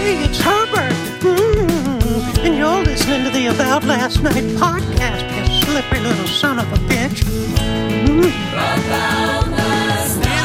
Hey, it's Herbert. And you're listening to the About Last Night podcast, you slippery little son of a bitch. About last night.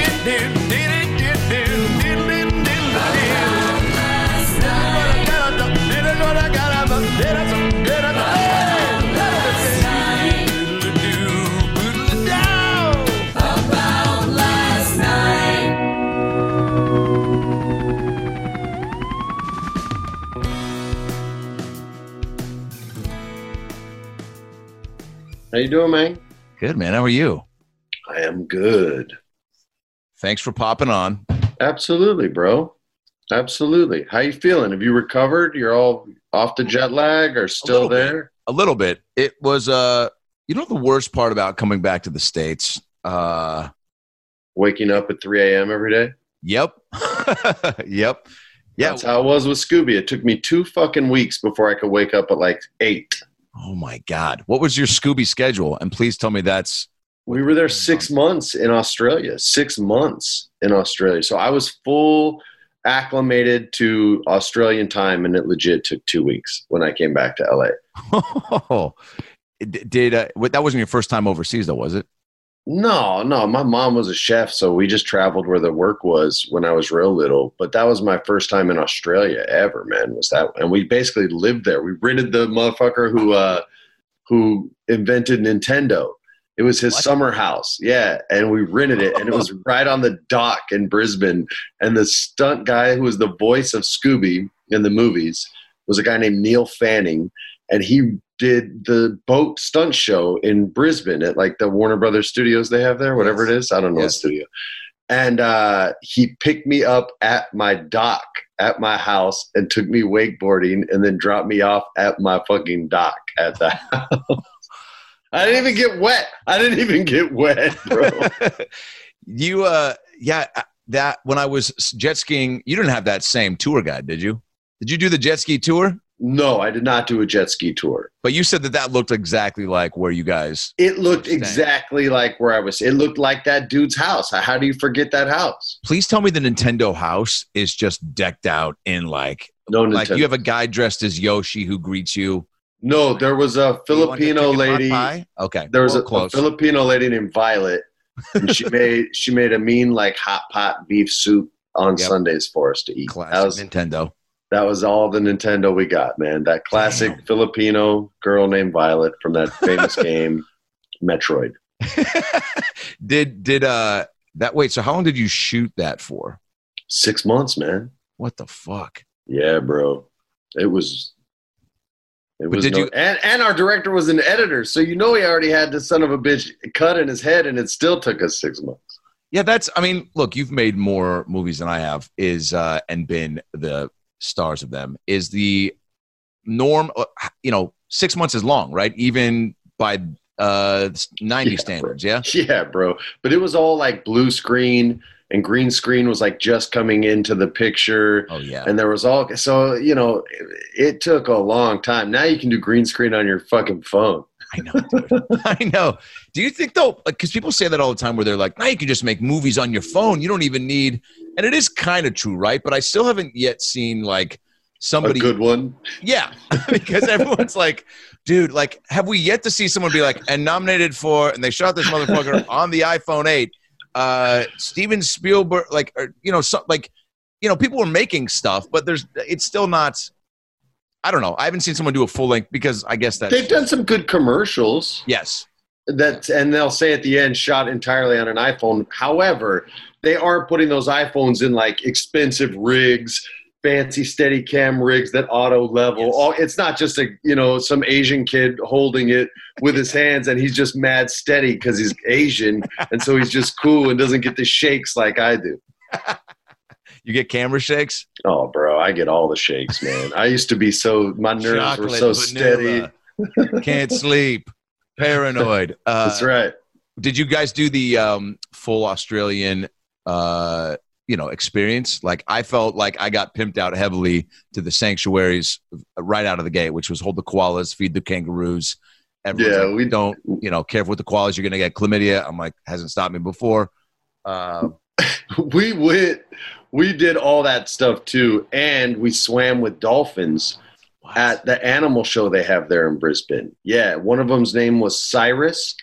How you doing, man? Good, man. How are you? I am good. Thanks for popping on. Absolutely, bro. Absolutely. How you feeling? Have you recovered? You're all off the jet lag or still there? A little bit. It was, you know, the worst part about coming back to the States? Waking up at 3 a.m. every day? Yep. Yep. Yeah. That's how it was with Scooby. It took me 2 fucking weeks before I could wake up at like 8. Oh, my God. What was your Scooby schedule? And please tell me that's... We were there 6 months in Australia. 6 months in Australia. So I was full acclimated to Australian time, and it legit took 2 weeks when I came back to LA. Oh, that wasn't your first time overseas, though, was it? No. My mom was a chef, so we just traveled where the work was when I was real little. But that was my first time in Australia ever, man, was that. And we basically lived there. We rented the motherfucker who invented Nintendo. It was his summer house. Yeah, and we rented it, and it was right on the dock in Brisbane. And the stunt guy who was the voice of Scooby in the movies was a guy named Neil Fanning, and he did the boat stunt show in Brisbane at like the Warner Brothers studios they have there, whatever it is. I don't know the studio. And he picked me up at my dock at my house and took me wakeboarding and then dropped me off at my fucking dock at the house. I didn't even get wet, bro. That when I was jet skiing, you didn't have that same tour guide, did you? Did you do the jet ski tour? No, I did not do a jet ski tour. But you said that looked exactly like where you guys... It looked exactly like where I was. It looked like that dude's house. How do you forget that house? Please tell me the Nintendo house is just decked out in like you have a guy dressed as Yoshi who greets you. No, there was a Filipino lady. Okay. There was a Filipino lady named Violet. And she made a mean like hot pot beef soup on Sundays for us to eat. Classic Nintendo. That was all the Nintendo we got, man. That classic Filipino girl named Violet from that famous game, Metroid. So how long did you shoot that for? 6 months, man. What the fuck? Yeah, bro. And our director was an editor, so he already had this son of a bitch cut in his head, and it still took us 6 months. Yeah, look, you've made more movies than I have, and been the stars of them. Is the norm, 6 months is long, right? Even by 90 standards, yeah? Yeah, bro. But it was all like blue screen, and green screen was like just coming into the picture. Oh, yeah. And there was it took a long time. Now you can do green screen on your fucking phone. I know, dude. I know. Do you think, though, because people say that all the time where they're like, now you can just make movies on your phone. You don't even need, and it is kind of true, right? But I still haven't yet seen like somebody. A good one? Yeah. Because everyone's like, dude, like, have we yet to see someone be like, and nominated for, and they shot this motherfucker on the iPhone 8. Steven Spielberg, people were making stuff, but it's still not. I don't know. I haven't seen someone do a full length because I guess they've done some good commercials. Yes, and they'll say at the end, shot entirely on an iPhone. However, they aren't putting those iPhones in like expensive rigs, fancy Steadicam rigs that auto level. Yes. It's not just some Asian kid holding it with his hands and he's just mad steady because he's Asian and so he's just cool and doesn't get the shakes like I do. You get camera shakes? Oh, bro, I get all the shakes, man. I used to be my nerves were so steady. Can't sleep. Paranoid. That's right. Did you guys do the full Australian experience? Like, I felt like I got pimped out heavily to the sanctuaries right out of the gate, which was hold the koalas, feed the kangaroos. Everyone's we don't, careful with the koalas. You're going to get chlamydia. I'm like, hasn't stopped me before. we did all that stuff too, and we swam with dolphins at the animal show they have there in Brisbane. Yeah, one of them's name was Cyrus,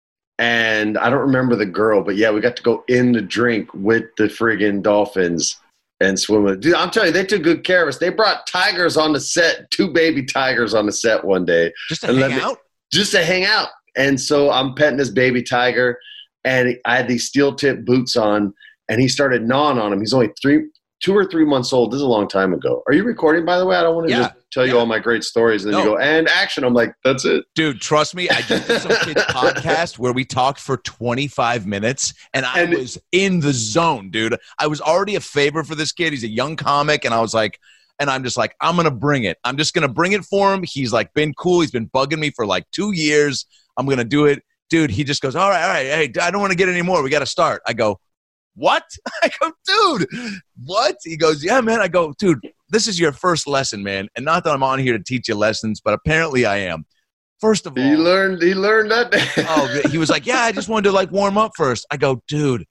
and I don't remember the girl, but yeah, we got to go in the drink with the friggin' dolphins and swim with it. Dude, I'm telling you, they took good care of us. They brought tigers on the set, 2 baby tigers on the set one day. Just to hang out? Just to hang out. And so I'm petting this baby tiger, and I had these steel tip boots on, and he started gnawing on him. He's only 2 or 3 months old. This is a long time ago. Are you recording, by the way? I don't want to just tell you all my great stories. And then you go, and action. I'm like, that's it. Dude, trust me. I just did some kid's podcast where we talked for 25 minutes, and I was in the zone, dude. I was already a favorite for this kid. He's a young comic, and I was like, and I'm just like, I'm going to bring it. I'm just going to bring it for him. He's like been cool. He's been bugging me for like 2 years. I'm going to do it. Dude, he just goes, all right. Hey, I don't want to get any more. We got to start. I go, what? I go, dude, what? He goes, yeah, man. I go, dude, this is your first lesson, man. And not that I'm on here to teach you lessons, but apparently I am. First of all. He learned that. Oh, he was like, yeah, I just wanted to like warm up first. I go, dude.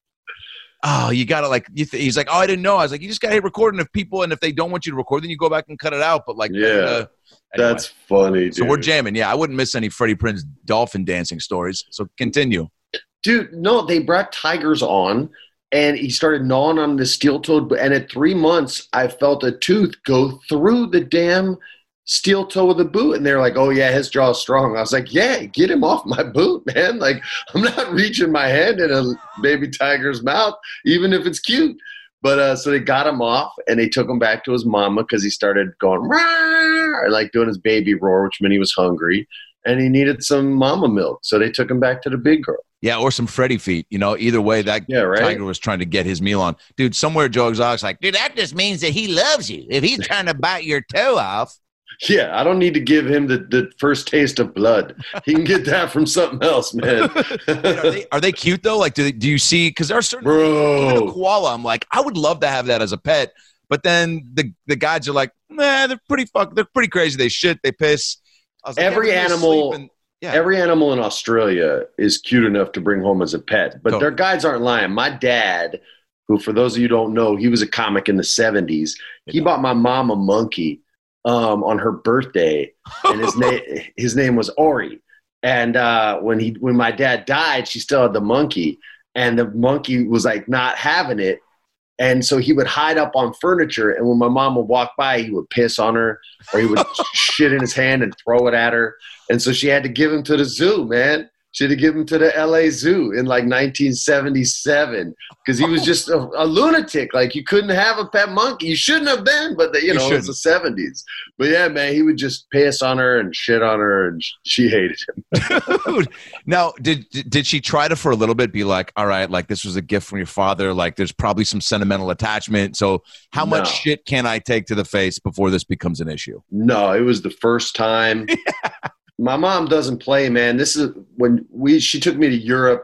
Oh, you got to like, he's like, oh, I didn't know. I was like, you just got to hit record. And if they don't want you to record, then you go back and cut it out. But like, yeah, anyway. That's funny, dude. So we're jamming. Yeah, I wouldn't miss any Freddie Prinze dolphin dancing stories. So continue. Dude, no, they brought tigers on, and he started gnawing on the steel-toed. And at 3 months, I felt a tooth go through the damn steel toe of the boot. And they're like, oh, yeah, his jaw's strong. I was like, yeah, get him off my boot, man. Like, I'm not reaching my hand in a baby tiger's mouth, even if it's cute. But so they got him off, and they took him back to his mama because he started going, rah, like doing his baby roar, which meant he was hungry. And he needed some mama milk. So they took him back to the big girl. Yeah, or some Freddy feet. You know, either way, that tiger was trying to get his meal on. Dude, somewhere Joe Exotic's like, dude, that just means that he loves you. If he's trying to bite your toe off. Yeah, I don't need to give him the first taste of blood. He can get that from something else, man. Are they cute, though? Like, do you see? Because there are certain even a koala, I'm like, I would love to have that as a pet. But then the guys are like, nah, they're pretty crazy. They shit, they piss. Like, every animal in Australia is cute enough to bring home as a pet, but their guides aren't lying. My dad, who for those of you who don't know, he was a comic in the 70s. He bought my mom a monkey on her birthday, and his name was Ori. And when my dad died, she still had the monkey, and the monkey was like not having it. And so he would hide up on furniture, and when my mom would walk by, he would piss on her, or he would shit in his hand and throw it at her. And so she had to give him to the zoo, man. She had to give him to the LA Zoo in like 1977 because he was just a lunatic. Like, you couldn't have a pet monkey. You shouldn't have been, but it's the 70s. But yeah, man, he would just piss on her and shit on her, and she hated him. Dude, now, did she try to for a little bit be like, all right, like this was a gift from your father. Like, there's probably some sentimental attachment. So how much shit can I take to the face before this becomes an issue? No, it was the first time. My mom doesn't play, man. This is when she took me to Europe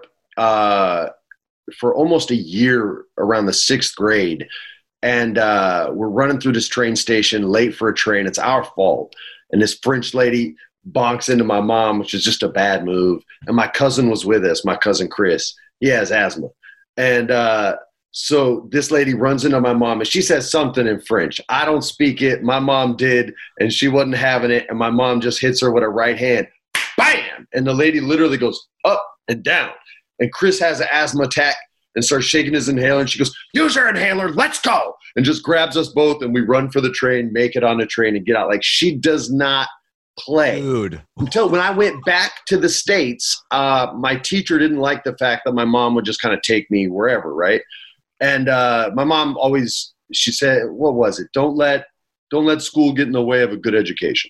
for almost a year around the 6th grade. And we're running through this train station late for a train. It's our fault. And this French lady bonks into my mom, which is just a bad move. And my cousin was with us, my cousin Chris. He has asthma. And so this lady runs into my mom, and she says something in French. I don't speak it. My mom did, and she wasn't having it. And my mom just hits her with her right hand. Bam! And the lady literally goes up and down. And Chris has an asthma attack and starts shaking his inhaler. And she goes, use your inhaler. Let's go. And just grabs us both, and we run for the train, make it on the train, and get out. Like, she does not play. Dude. Until when I went back to the States, my teacher didn't like the fact that my mom would just kind of take me wherever, right? And my mom always, she said, what was it? Don't let school get in the way of a good education.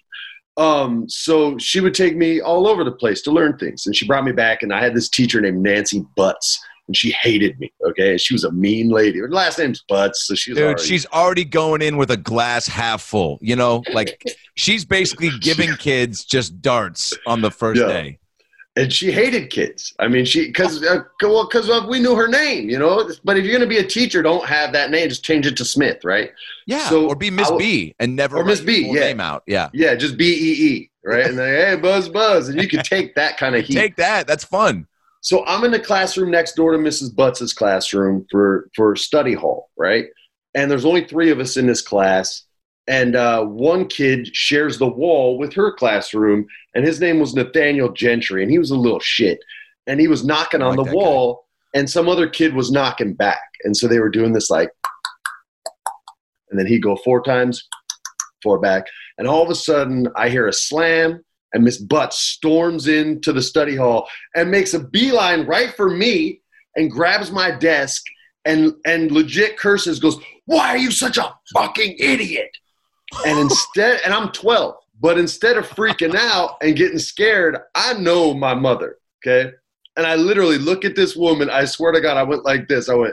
So she would take me all over the place to learn things. And she brought me back, and I had this teacher named Nancy Butts, and she hated me. Okay. She was a mean lady. Her last name's Butts. So she's already going in with a glass half full, like she's basically giving kids just darts on the first day. And she hated kids. I mean, because we knew her name, But if you're going to be a teacher, don't have that name. Just change it to Smith, right? Yeah. So, or be Miss B and never Miss B. Yeah. Name out. Yeah. Yeah. Just BEE, right? And then, hey, Buzz, and you can take that kind of heat. Take that. That's fun. So I'm in the classroom next door to Mrs. Butts' classroom for study hall, right? and there's only 3 of us in this class. And one kid shares the wall with her classroom, and his name was Nathaniel Gentry, and he was a little shit. And he was knocking on the wall, and some other kid was knocking back. And so they were doing this like, and then he'd go 4 times, 4 back. And all of a sudden, I hear a slam, and Miss Butts storms into the study hall and makes a beeline right for me and grabs my desk and legit curses, goes, "Why are you such a fucking idiot?" And I'm 12, but instead of freaking out and getting scared, I know my mother, okay? And I literally look at this woman. I swear to God, I went like this. I went,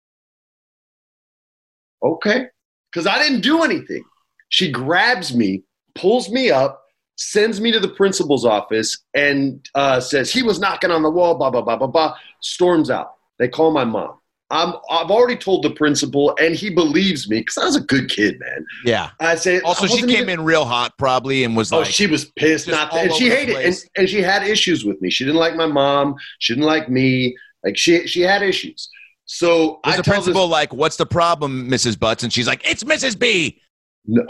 okay. Because I didn't do anything. She grabs me, pulls me up, sends me to the principal's office, and says, "He was knocking on the wall, blah, blah, blah, blah, blah." Storms out. They call my mom. I've already told the principal, and he believes me because I was a good kid, man. Yeah. I say also she came in real hot, probably, and was like, she was pissed, and she hated it, and she had issues with me. She didn't like my mom. She didn't like me. Like she had issues. So was the principal like, "What's the problem, Mrs. Butts?" And she's like, "It's Mrs. B." No,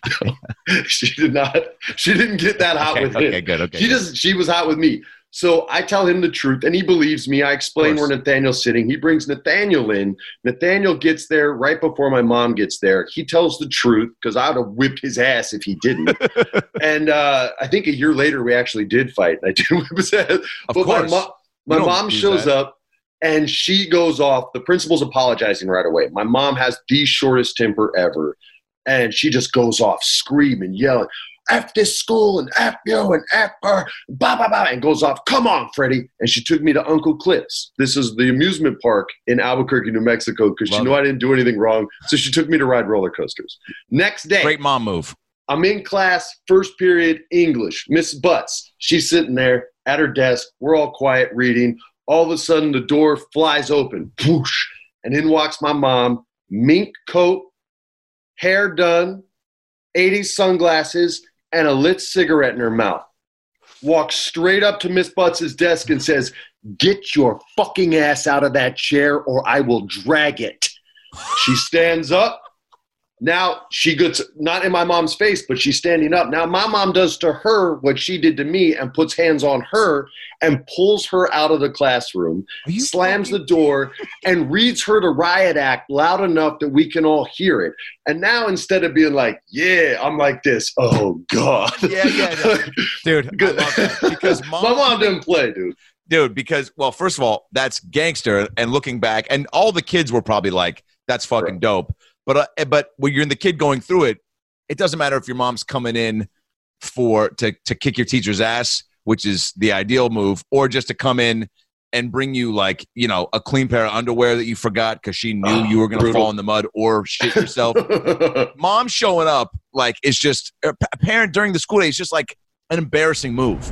she did not. She didn't get that hot with him. Okay, good. Okay, she was hot with me. So I tell him the truth, and he believes me. I explain where Nathaniel's sitting. He brings Nathaniel in. Nathaniel gets there right before my mom gets there. He tells the truth because I would have whipped his ass if he didn't. And I think a year later we actually did fight. I did whip his ass. Of course. My mom shows up, and she goes off. The principal's apologizing right away. My mom has the shortest temper ever, and she just goes off screaming, yelling, "F this school and F you and F her, blah, blah, blah," and goes off, "Come on, Freddie." And she took me to Uncle Cliff's. This is the amusement park in Albuquerque, New Mexico, because she knew I didn't do anything wrong. So she took me to ride roller coasters. Next day. Great mom move. I'm in class, first period, English. Miss Butts, she's sitting there at her desk. We're all quiet reading. All of a sudden, the door flies open. Whoosh. And in walks my mom, mink coat, hair done, 80s sunglasses, and a lit cigarette in her mouth. Walks straight up to Miss Butts' desk and says, "Get your fucking ass out of that chair or I will drag it." She stands up. Now she gets, not in my mom's face, but she's standing up. Now my mom does to her what she did to me and puts hands on her and pulls her out of the classroom, slams the door, and reads her the riot act loud enough that we can all hear it. And now instead of being like, "Yeah," I'm like this, "Oh, God." Yeah. Dude, I love that. Because my mom didn't play, dude. Dude, because, well, first of all, that's gangster. And looking back, and all the kids were probably like, "That's fucking dope." But when you're in the kid going through it, it doesn't matter if your mom's coming in to kick your teacher's ass, which is the ideal move, or just to come in and bring you like, a clean pair of underwear that you forgot because she knew you were going to fall in the mud or shit yourself. Mom showing up like is just a parent during the school day is just like an embarrassing move.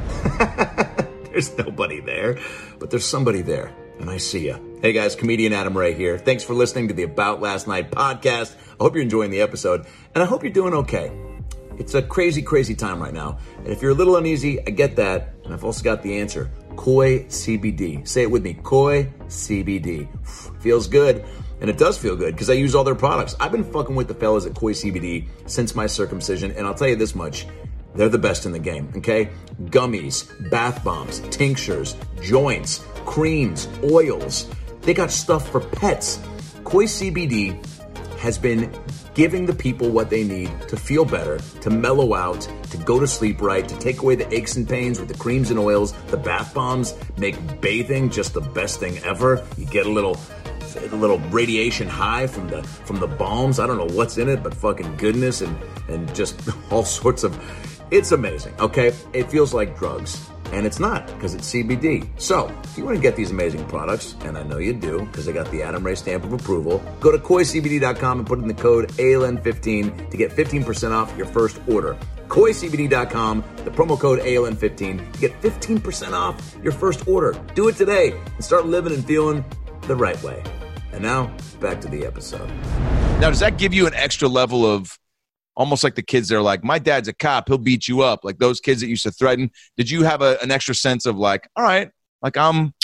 There's nobody there, but there's somebody there. And I see ya. Hey guys, comedian Adam Ray here. Thanks for listening to the About Last Night podcast. I hope you're enjoying the episode, and I hope you're doing okay. It's a crazy, crazy time right now. And if you're a little uneasy, I get that. And I've also got the answer. Koi CBD. Say it with me. Koi CBD. Feels good. And it does feel good because I use all their products. I've been fucking with the fellas at Koi CBD since my circumcision, and I'll tell you this much. They're the best in the game, okay? Gummies, bath bombs, tinctures, joints, creams, oils. They got stuff for pets. Koi CBD has been giving the people what they need to feel better, to mellow out, to go to sleep right, to take away the aches and pains with the creams and oils. The bath bombs make bathing just the best thing ever. You get a little radiation high from the balms. I don't know what's in it, but fucking goodness and just all sorts of... It's amazing, okay? It feels like drugs. And it's not, because it's CBD. So, if you want to get these amazing products, and I know you do, because I got the Adam Ray stamp of approval, go to KoiCBD.com and put in the code ALN15 to get 15% off your first order. KoiCBD.com, the promo code ALN15 to get 15% off your first order. Do it today and start living and feeling the right way. And now, back to the episode. Now, does that give you an extra level of almost like the kids that are like, "My dad's a cop, he'll beat you up," like those kids that used to threaten? Did you have an extra sense of like, all right, like I'm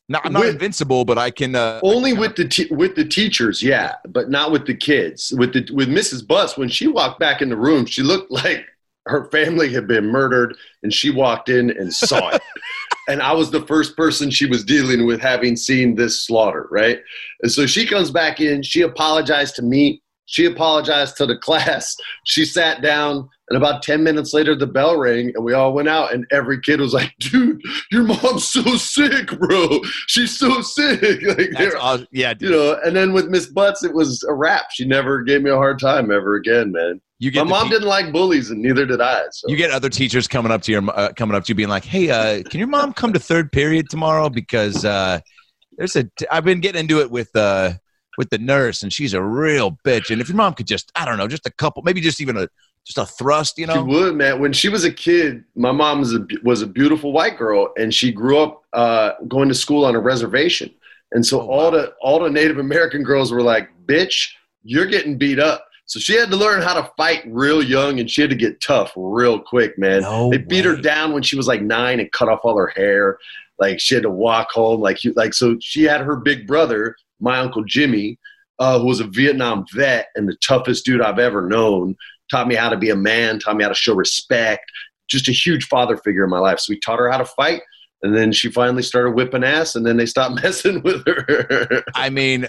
No, I'm not invincible, but I can. Only with the teachers, yeah, but not with the kids. With Mrs. Buss, when she walked back in the room, she looked like her family had been murdered, and she walked in and saw it. And I was the first person she was dealing with, having seen this slaughter, right? And so she comes back in. She apologized to me. She apologized to the class. She sat down. And about 10 minutes later, the bell rang, and we all went out, and every kid was like, dude, your mom's so sick, bro. She's so sick. Like, awesome. Yeah, dude. You know, and then with Miss Butts, it was a wrap. She never gave me a hard time ever again, man. My mom didn't like bullies, and neither did I. So. You get other teachers coming up to you being like, hey, can your mom come to third period tomorrow? Because I've been getting into it with the nurse, and she's a real bitch. And if your mom could just, I don't know, just a couple, maybe just even just a thrust, you know? She would, man. When she was a kid, my mom was a beautiful white girl, and she grew up going to school on a reservation. And so all the Native American girls were like, bitch, you're getting beat up. So she had to learn how to fight real young, and she had to get tough real quick, man. They beat her down when she was like 9 and cut off all her hair. Like, she had to walk home. So she had her big brother, my Uncle Jimmy, who was a Vietnam vet and the toughest dude I've ever known. Taught me how to be a man, taught me how to show respect, just a huge father figure in my life. So we taught her how to fight, and then she finally started whipping ass, and then they stopped messing with her. I mean,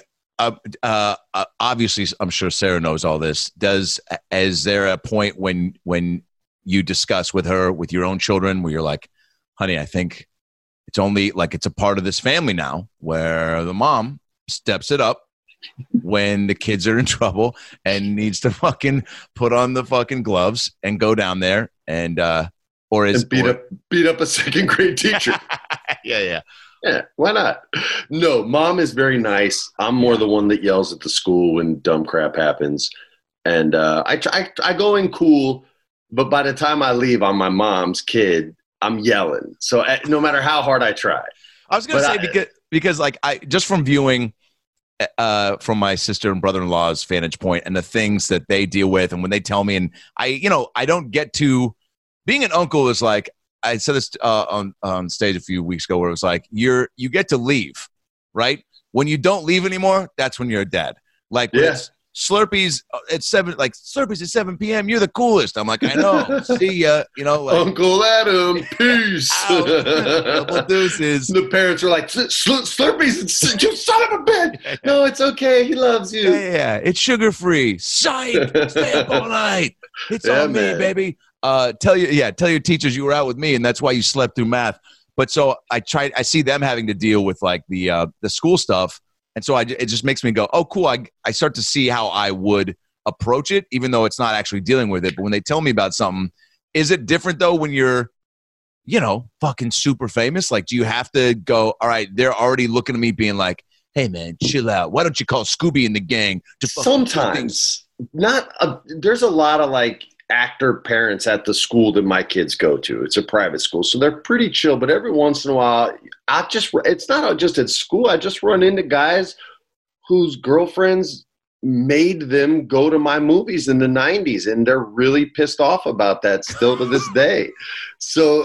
obviously, I'm sure Sarah knows all this. Is there a point when you discuss with her, with your own children, where you're like, honey, I think it's only like it's a part of this family now where the mom steps it up when the kids are in trouble and needs to fucking put on the fucking gloves and go down there and beat up a second grade teacher. Yeah, why not? No, mom is very nice. I'm more the one that yells at the school when dumb crap happens, and I go in cool, but by the time I leave, I'm my mom's kid. I'm yelling. So no matter how hard I try. I was gonna say because like I just from viewing. From my sister and brother-in-law's vantage point and the things that they deal with, and when they tell me, and I don't get to being an uncle is like I said this on stage a few weeks ago, where it was like you get to leave, right? When you don't leave anymore, that's when you're a dad. Like it's Slurpees at 7, like Slurpees at 7 p.m. You're the coolest. I'm like, I know. See ya. You know, like, Uncle Adam, peace. Couple deuces. The parents are like, Slurpees, you son of a bitch. No, it's okay. He loves you. Yeah. It's sugar free. Psych. Stay up all night. It's on me, baby. Tell your teachers you were out with me, and that's why you slept through math. But so I see them having to deal with like the school stuff. And so it just makes me go, oh, cool. I start to see how I would approach it, even though it's not actually dealing with it. But when they tell me about something, is it different, though, when you're, fucking super famous? Like, do you have to go, all right, they're already looking at me being like, hey, man, chill out. Why don't you call Scooby and the gang? Sometimes. There's a lot of, like, actor parents at the school that my kids go to. It's a private school, so they're pretty chill. But every once in a while, it's not just at school. I just run into guys whose girlfriends made them go to my movies in the 90s, and they're really pissed off about that still to this day. So,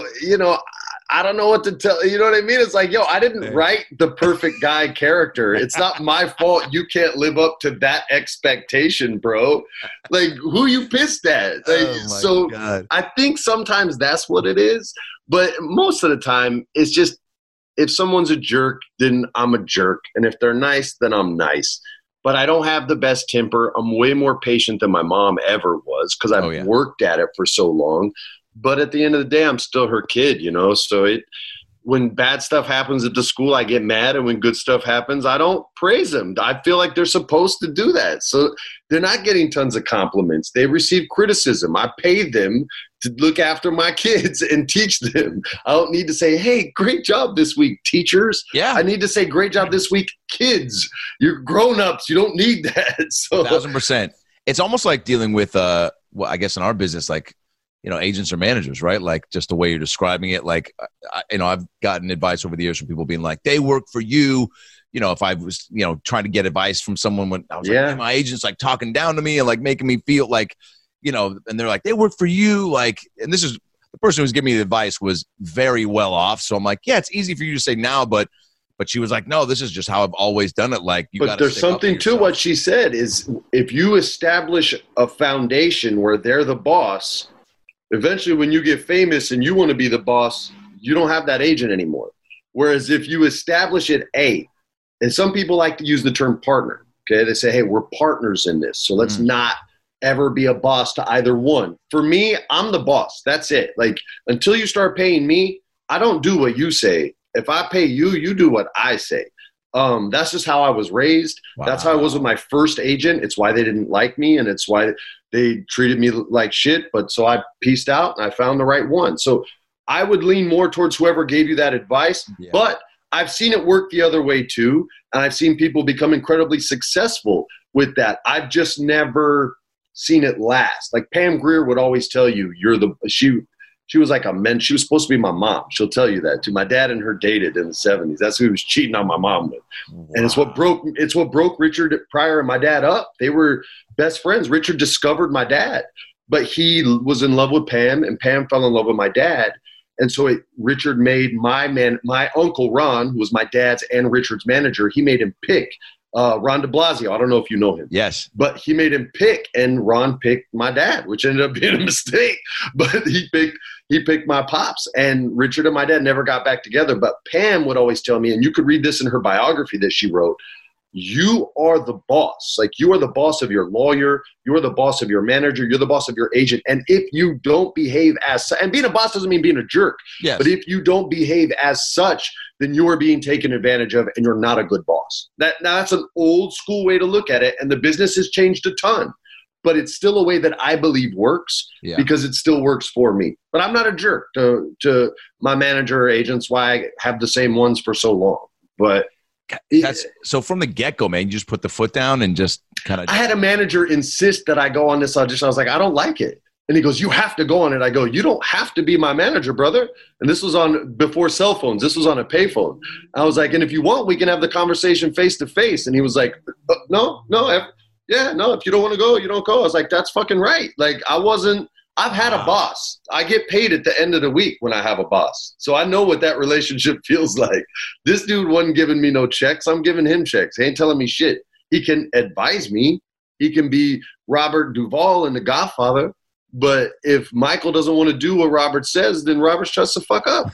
I don't know what to tell. You know what I mean? It's like, I didn't write the perfect guy character. It's not my fault you can't live up to that expectation, bro. Like, who you pissed at? Like, God. I think sometimes that's what it is. But most of the time, it's just, if someone's a jerk, then I'm a jerk. And if they're nice, then I'm nice. But I don't have the best temper. I'm way more patient than my mom ever was because I've worked at it for so long. But at the end of the day, I'm still her kid, So when bad stuff happens at the school, I get mad. And when good stuff happens, I don't praise them. I feel like they're supposed to do that. So they're not getting tons of compliments. They receive criticism. I pay them to look after my kids and teach them. I don't need to say, hey, great job this week, teachers. Yeah. I need to say, great job this week, kids. You're grown-ups. You don't need that. So 1,000%. It's almost like dealing with, I guess in our business, like, agents or managers, right? Like just the way you're describing it. Like, I've gotten advice over the years from people being like, they work for you. If I was, trying to get advice from someone when I was like, hey, my agent's like talking down to me and like making me feel like, and they're like, they work for you. Like, and this is the person who's giving me the advice was very well off. So I'm like, yeah, it's easy for you to say now, but But she was like, no, this is just how I've always done it. Like, you but got there's something to what she said is if you establish a foundation where they're the boss, eventually when you get famous and you want to be the boss, you don't have that agent anymore. Whereas if you establish it, and some people like to use the term partner, okay? They say, hey, we're partners in this. So let's not ever be a boss to either one. For me, I'm the boss. That's it. Like, until you start paying me, I don't do what you say. If I pay you, you do what I say. That's just how I was raised. Wow. That's how I was with my first agent. It's why they didn't like me, and it's why they treated me like shit. But so I pieced out, and I found the right one. So I would lean more towards whoever gave you that advice. Yeah. But I've seen it work the other way too, and I've seen people become incredibly successful with that. I've just never seen it last. Like Pam Grier would always tell you, she was like she was supposed to be my mom. She'll tell you that too. My dad and her dated in the 70s. That's who he was cheating on my mom with. Wow. And it's what broke Richard Pryor and my dad up. They were best friends. Richard discovered my dad, but he was in love with Pam, and Pam fell in love with my dad. And so Richard made my uncle Ron, who was my dad's and Richard's manager, he made him pick Ron de Blasio. I don't know if you know him. Yes. But he made him pick, and Ron picked my dad, which ended up being a mistake. But he picked my pops, and Richard and my dad never got back together. But Pam would always tell me, and you could read this in her biography that she wrote, you are the boss. Like, you are the boss of your lawyer. You're the boss of your manager. You're the boss of your agent. And if you don't behave as such, and being a boss doesn't mean being a jerk. Yes. But if you don't behave as such, then you are being taken advantage of, and you're not a good boss. Now that's an old school way to look at it, and the business has changed a ton. But it's still a way that I believe works because it still works for me. But I'm not a jerk to my manager or agents, why I have the same ones for so long. But so from the get-go, man, you just put the foot down and just kind of. I had a manager insist that I go on this audition. I was like, I don't like it. And he goes, you have to go on it. I go, you don't have to be my manager, brother. And this was on before cell phones. This was on a payphone. I was like, and if you want, we can have the conversation face to face. And he was like, no, if you don't want to go, you don't go. I was like, that's fucking right. Like, I've had a boss. I get paid at the end of the week when I have a boss. So I know what that relationship feels like. This dude wasn't giving me no checks. I'm giving him checks. He ain't telling me shit. He can advise me. He can be Robert Duvall in The Godfather. But if Michael doesn't want to do what Robert says, then Robert shuts the fuck up.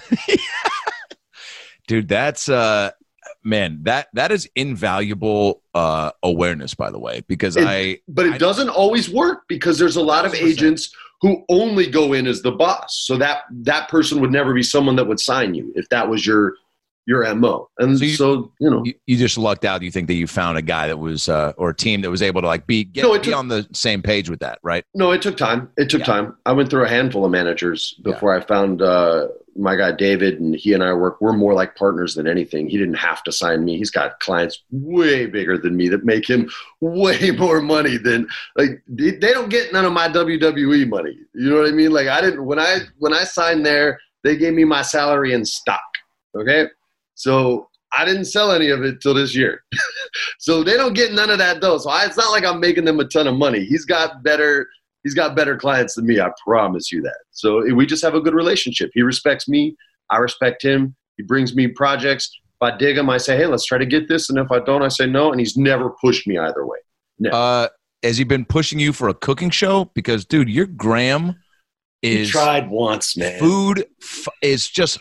Dude, that's man, that is invaluable awareness, by the way, because But it doesn't always work, because there's a lot of agents who only go in as the boss. So that person would never be someone that would sign you if that was your MO. And so you just lucked out. You think that you found a guy that was or a team that was able to like be on the same page with that, right? No, it took time. Time. I went through a handful of managers before I found my guy David, and he and I we're more like partners than anything. He didn't have to sign me. He's got clients way bigger than me that make him way more money than, like, they don't get none of my WWE money. You know what I mean? Like, I didn't, when I signed there, they gave me my salary in stock. Okay. So I didn't sell any of it till this year. So they don't get none of that though. So it's not like I'm making them a ton of money. He's got better clients than me. I promise you that. So we just have a good relationship. He respects me. I respect him. He brings me projects. If I dig him, I say, hey, let's try to get this. And if I don't, I say no. And he's never pushed me either way. Never. Has he been pushing you for a cooking show? Because, dude, your gram is... He tried once, man. Food is just...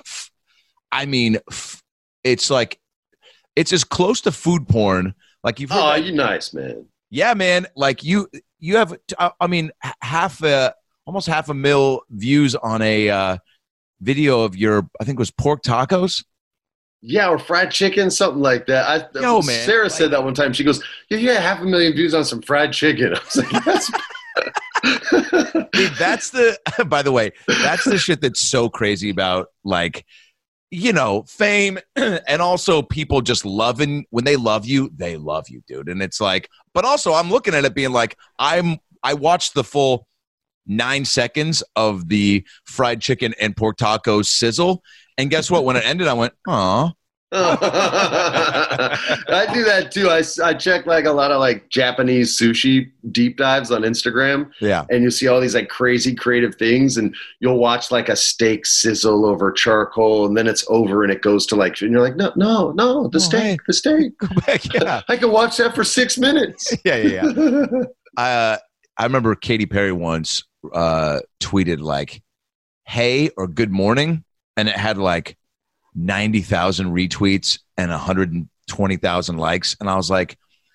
it's like... It's as close to food porn. Like you've heard you're nice, man. Yeah, man. Like you have, almost 500,000 views on a video of your, I think it was pork tacos. Yeah, or fried chicken, something like that. Man. Sarah said that one time. She goes, yeah, you had 500,000 views on some fried chicken. I was like, that's... Dude, that's by the way, that's the shit that's so crazy about, like, fame and also people just loving, when they love you, dude. And it's like, but also I'm looking at it being like, I watched the full 9 seconds of the fried chicken and pork tacos sizzle. And guess what? When it ended, I went, aw, I do that too. I check like a lot of like Japanese sushi deep dives on Instagram. Yeah. And you see all these like crazy creative things, and you'll watch like a steak sizzle over charcoal, and then it's over and it goes to like, and you're like, no, the steak. Go back. Yeah. I can watch that for 6 minutes. Yeah. I remember Katy Perry once tweeted like, "Hey" or "Good morning," and it had like 90,000 retweets and 120,000 likes, and I was like,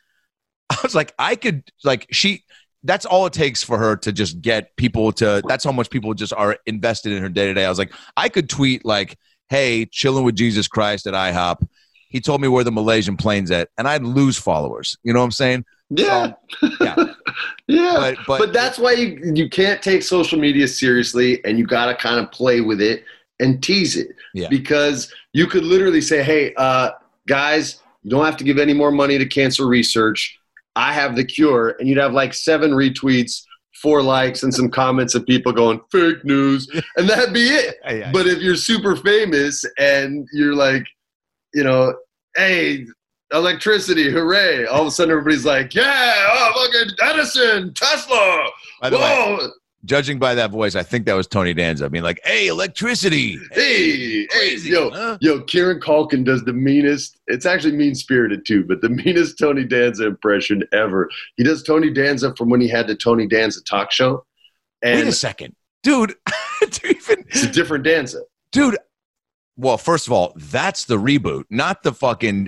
I could like that's all it takes for her to just get people to. That's how much people just are invested in her day to day. I was like, I could tweet like, "Hey, chilling with Jesus Christ at IHOP. He told me where the Malaysian plane's at," and I'd lose followers. You know what I'm saying? Yeah. Yeah. Yeah. But that's why you can't take social media seriously, and you got to kind of play with it and tease it. Yeah. Because you could literally say, hey, guys, you don't have to give any more money to cancer research. I have the cure. And you'd have like 7 retweets, 4 likes, and some comments of people going, fake news. And that'd be it. Yeah. But if you're super famous and you're like, you know, hey, electricity, hooray. All of a sudden everybody's like, yeah, oh, look at Edison, Tesla. By the Whoa. way, judging by that voice, I think that was Tony Danza being like, "Hey, electricity. Hey, crazy, yo, huh?" Kieran Culkin does the meanest, it's actually mean-spirited too, but the meanest Tony Danza impression ever. He does Tony Danza from when he had the Tony Danza talk show. And Wait a second. Dude, it's a different Danza. Dude, well, first of all, that's the reboot, not the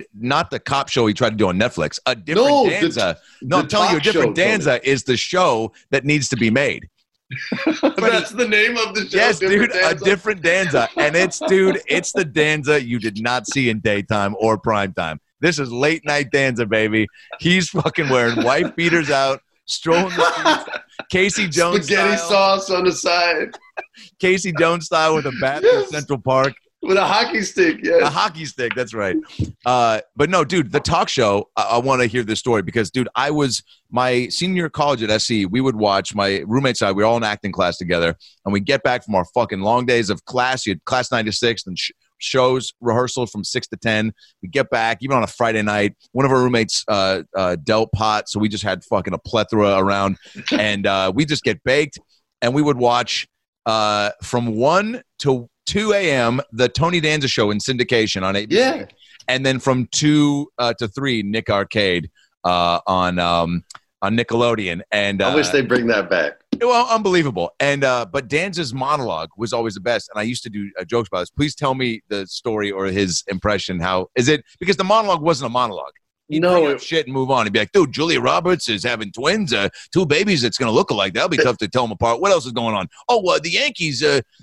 cop show he tried to do on Netflix. A different Danza. I'm telling you, a different Danza is the show that needs to be made. That's the name of the show. Yes, dude, Danza? a different Danza. And it's the Danza you did not see in daytime or primetime. This is late night Danza, baby. He's fucking wearing white beaters out, strolling the streets, Casey Jones spaghetti style. sauce on the side. Casey Jones style with a bat in Central Park. With a hockey stick, yes. A hockey stick, that's right. But no, dude, the talk show, I want to hear this story because, dude, I was my senior year of college at SC. We would watch, my roommates and I, we were all in acting class together, and we get back from our fucking long days of class. You had class 9 to 6 and shows, rehearsals from 6 to 10. We get back, even on a Friday night. One of our roommates dealt pot, so we just had fucking a plethora around, and we just get baked, and we would watch from 1 to 2 a.m. the Tony Danza show in syndication on ABC. Yeah. And then from 2 to 3, Nick Arcade on Nickelodeon. And I wish they'd bring that back. Well, unbelievable. And but Danza's monologue was always the best. And I used to do jokes about this. Please tell me the story or his impression. How is it? Because the monologue wasn't a monologue. He'd bring up shit and move on. He'd be like, dude, Julia Roberts is having twins, 2 babies that's going to look alike. That'll be tough to tell them apart. What else is going on? Oh, the Yankees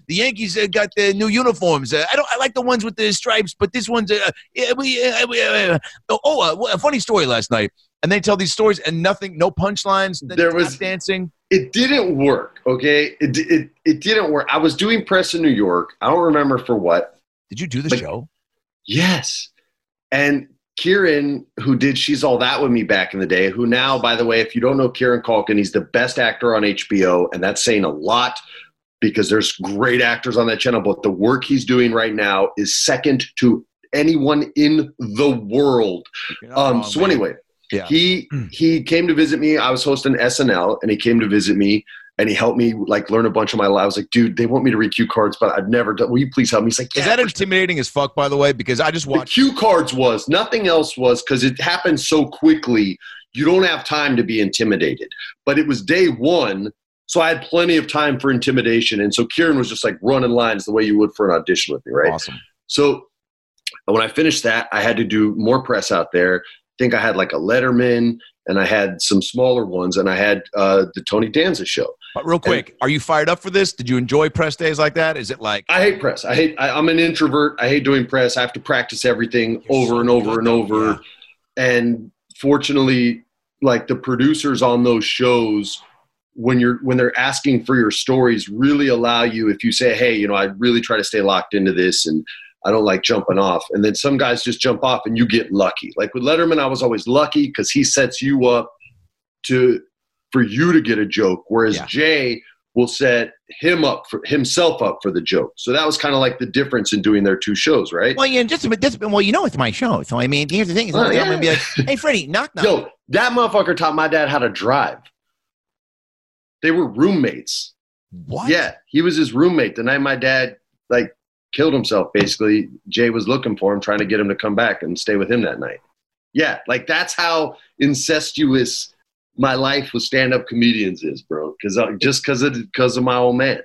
got the new uniforms. I like the ones with the stripes, but this one's a funny story last night. And they tell these stories and nothing, no punchlines. There was dancing. It didn't work, okay? It didn't work. I was doing press in New York. I don't remember for what. Did you do the show? Yes. And Kieran, who did She's All That With Me back in the day, who now, by the way, if you don't know Kieran Culkin, he's the best actor on HBO, and that's saying a lot because there's great actors on that channel, but the work he's doing right now is second to anyone in the world. Anyway, yeah. He came to visit me. I was hosting SNL, and he came to visit me. And he helped me like learn a bunch of my life. I was like, dude, they want me to read cue cards, but I've never done. Will you please help me? He's like, yeah. Is that intimidating as fuck, by the way? Because I just watched. The cue cards was. Nothing else was because it happened so quickly. You don't have time to be intimidated. But it was day 1, so I had plenty of time for intimidation. And so Kieran was just like running lines the way you would for an audition with me, right? Awesome. So when I finished that, I had to do more press out there. I think I had like a Letterman, and I had some smaller ones, and I had the Tony Danza show. But real quick, are you fired up for this? Did you enjoy press days like that? Is it like... I hate press. I'm an introvert. I hate doing press. I have to practice everything over and over and over. Yeah. And fortunately, like the producers on those shows, when they're asking for your stories, really allow you, if you say, hey, I really try to stay locked into this and I don't like jumping off. And then some guys just jump off and you get lucky. Like with Letterman, I was always lucky because he sets you up for you to get a joke. Whereas Jay will set himself up for the joke. So that was kind of like the difference in doing their two shows, right? Well, yeah, it's my show. So I mean, here's the thing: I'm gonna be like, "Hey, Freddie, knock knock." Yo, that motherfucker taught my dad how to drive. They were roommates. What? Yeah, he was his roommate. The night my dad killed himself, basically, Jay was looking for him, trying to get him to come back and stay with him that night. Yeah, that's how incestuous my life with stand-up comedians is, bro. Because of my old man.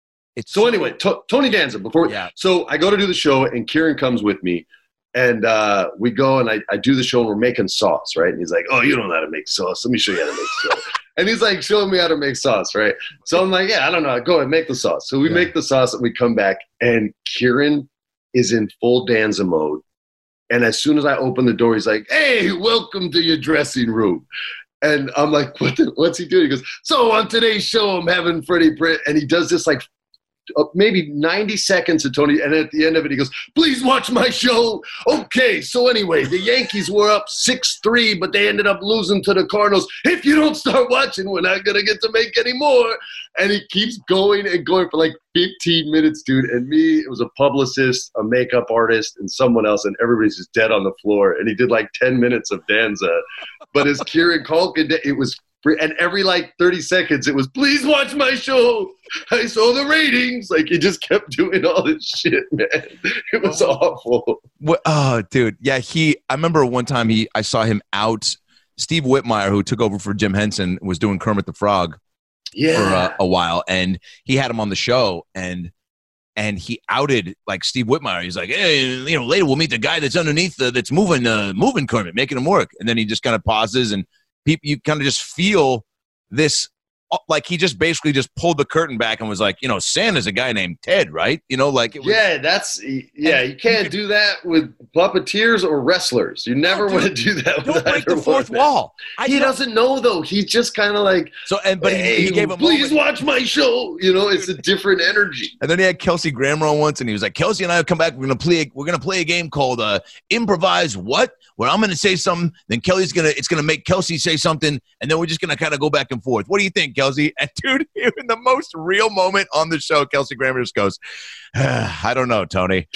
So anyway, Tony Danza. So I go to do the show, and Kieran comes with me, and we go and I do the show, and we're making sauce, right? And he's like, "Oh, you don't know how to make sauce. Let me show you how to make sauce." And he's like showing me how to make sauce, right? So I'm like, "Yeah, I don't know. Go ahead, make the sauce." So we make the sauce, and we come back, and Kieran is in full Danza mode. And as soon as I open the door, he's like, "Hey, welcome to your dressing room." And I'm like, what's he doing? He goes, "So on today's show, I'm having Freddie Britt." And he does this maybe 90 seconds of Tony. And at the end of it, he goes, "Please watch my show." Okay, so anyway, the Yankees were up 6-3, but they ended up losing to the Cardinals. If you don't start watching, we're not going to get to make any more. And he keeps going and going for 15 minutes, dude. And me, it was a publicist, a makeup artist, and someone else, and everybody's just dead on the floor. And he did 10 minutes of Danza. But as Kieran Culkin, it was, and every 30 seconds, it was, "Please watch my show. I saw the ratings." He just kept doing all this shit, man. It was awful. Oh, dude. Yeah, I remember one time I saw him out. Steve Whitmire, who took over for Jim Henson, was doing Kermit the Frog for a while, and he had him on the show, and he outed Steve Whitmire. He's like, "Hey, later we'll meet the guy that's underneath that's moving Kermit, making him work." And then he just kind of pauses, and you kind of just feel this, he just basically just pulled the curtain back and was like, "Santa's a guy named Ted, right?" It was, you can't do that with puppeteers or wrestlers. You never want to do that. Don't break the fourth wall. He doesn't know, though. He's just kind of but he gave him, "Please watch my show." It's a different energy. And then he had Kelsey Grammer on once, and he was like, "Kelsey and I will come back. We're gonna play a game called Improvise What, where I'm gonna say something, then it's gonna make Kelsey say something, and then we're just gonna kind of go back and forth. What do you think, Kelsey?" And dude, in the most real moment on the show, Kelsey Grammer just goes, "I don't know, Tony."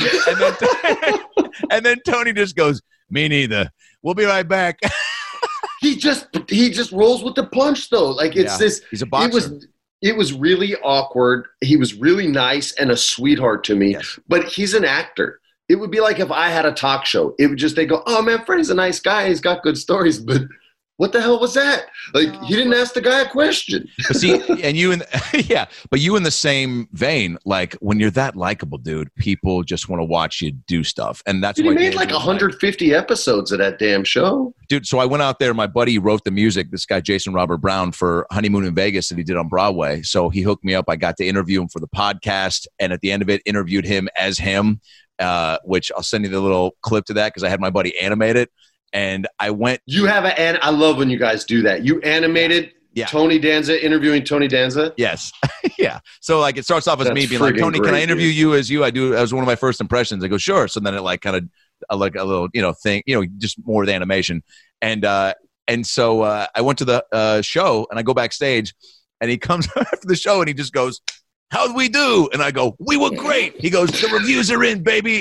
And then Tony just goes, "Me neither. We'll be right back." He just rolls with the punch, though. He's a boxer. It was really awkward. He was really nice and a sweetheart to me, but he's an actor. It would be like if I had a talk show. It would they go, "Oh man, Freddie's a nice guy. He's got good stories," but what the hell was that? He didn't ask the guy a question. But see, and you in the same vein, when you're that likable, dude, people just want to watch you do stuff, and that's why he made 150 episodes of that damn show, dude. So I went out there. My buddy wrote the music. This guy Jason Robert Brown for Honeymoon in Vegas that he did on Broadway. So he hooked me up. I got to interview him for the podcast, and at the end of it, interviewed him as him, which I'll send you the little clip to that because I had my buddy animate it. And I went. You have I love when you guys do that. You animated Tony Danza interviewing Tony Danza. Yes, yeah. So it starts off as me being like, "Tony, can I interview you as you?" I do. That was one of my first impressions. I go, "Sure." So then it kind of a little thing, just more with animation. And so I went to the show, and I go backstage, and he comes after the show, and he just goes, "How'd we do?" And I go, "We were great." He goes, "The reviews are in, baby."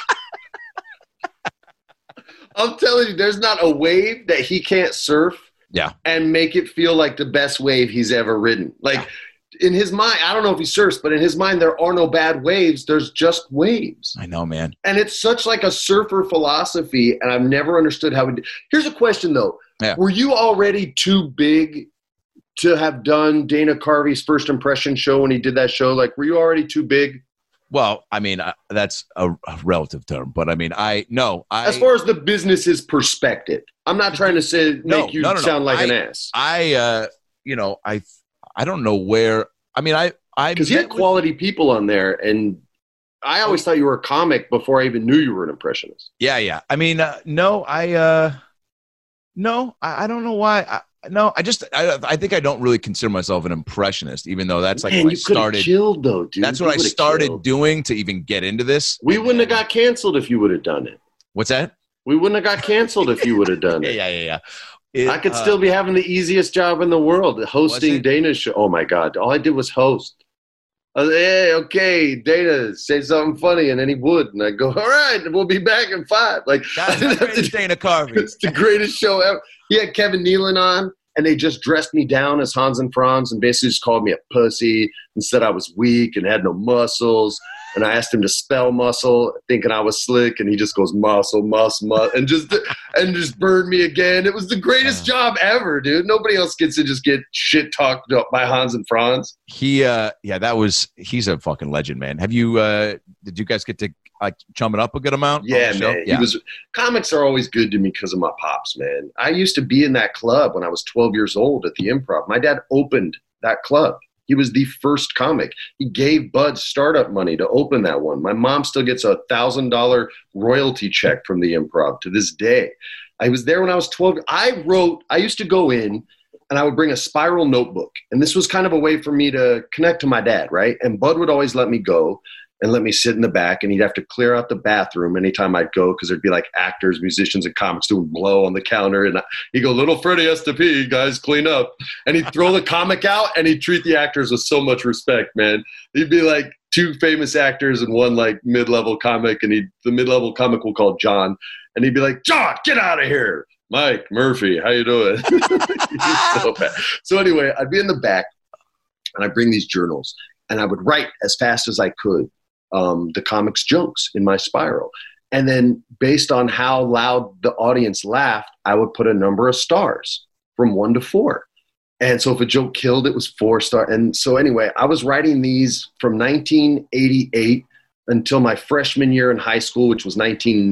I'm telling you, there's not a wave that he can't surf and make it feel like the best wave he's ever ridden. In his mind, I don't know if he surfs, but in his mind, there are no bad waves. There's just waves. I know, man. And it's such a surfer philosophy, and I've never understood how we do. Here's a question, though. Yeah. Were you already too big to have done Dana Carvey's first impression show when he did that show? Were you already too big? Well, I mean, that's a relative term, but I mean, as far as the business's perspective, I'm not trying to make you sound like an ass. I don't know where. I mean, because you had quality people on there, and I always thought you were a comic before I even knew you were an impressionist. Yeah. I mean, no, I don't know why. I think I don't really consider myself an impressionist, even though that's what I started. Killed, though, dude. That's what I started doing to even get into this. We wouldn't have got canceled if you would have done it. What's that? We wouldn't have got canceled if you would have done it. Yeah. I could still be having the easiest job in the world, hosting Dana's show. Oh, my God. All I did was host. I was like, hey, okay, Dana, say something funny, and then he would, and I'd go, all right, we'll be back in 5. Like, That's the greatest Dana Carvey. It's the greatest show ever. He had Kevin Nealon on, and they just dressed me down as Hans and Franz and basically just called me a pussy and said I was weak and had no muscles. And I asked him to spell muscle, thinking I was slick, and he just goes muscle, and just burned me again. It was the greatest job ever, dude. Nobody else gets to just get shit talked up by Hans and Franz. He's a fucking legend, man. Have you? Did you guys get to chum it up a good amount? Yeah, man. Yeah. Comics are always good to me because of my pops, man. I used to be in that club when I was 12 years old at the Improv. My dad opened that club. He was the first comic. He gave Bud startup money to open that one. My mom still gets a $1,000 royalty check from the Improv to this day. I was there when I was 12. I used to go in and I would bring a spiral notebook. And this was kind of a way for me to connect to my dad, right? And Bud would always let me go and let me sit in the back, and he'd have to clear out the bathroom anytime I'd go because there'd be like actors, musicians, and comics doing blow on the counter. And he'd go, little Freddie has to pee, guys, clean up. And he'd throw the comic out, and he'd treat the actors with so much respect, man. He'd be like 2 famous actors and 1 like mid-level comic, and the mid-level comic will call John, and he'd be like, John, get out of here. Mike Murphy, how you doing? So bad. So anyway, I'd be in the back, and I'd bring these journals, and I would write as fast as I could the comics jokes in my spiral. And then based on how loud the audience laughed, I would put a number of stars from 1 to 4. And so if a joke killed, it was 4 stars. And so anyway, I was writing these from 1988 until my freshman year in high school, which was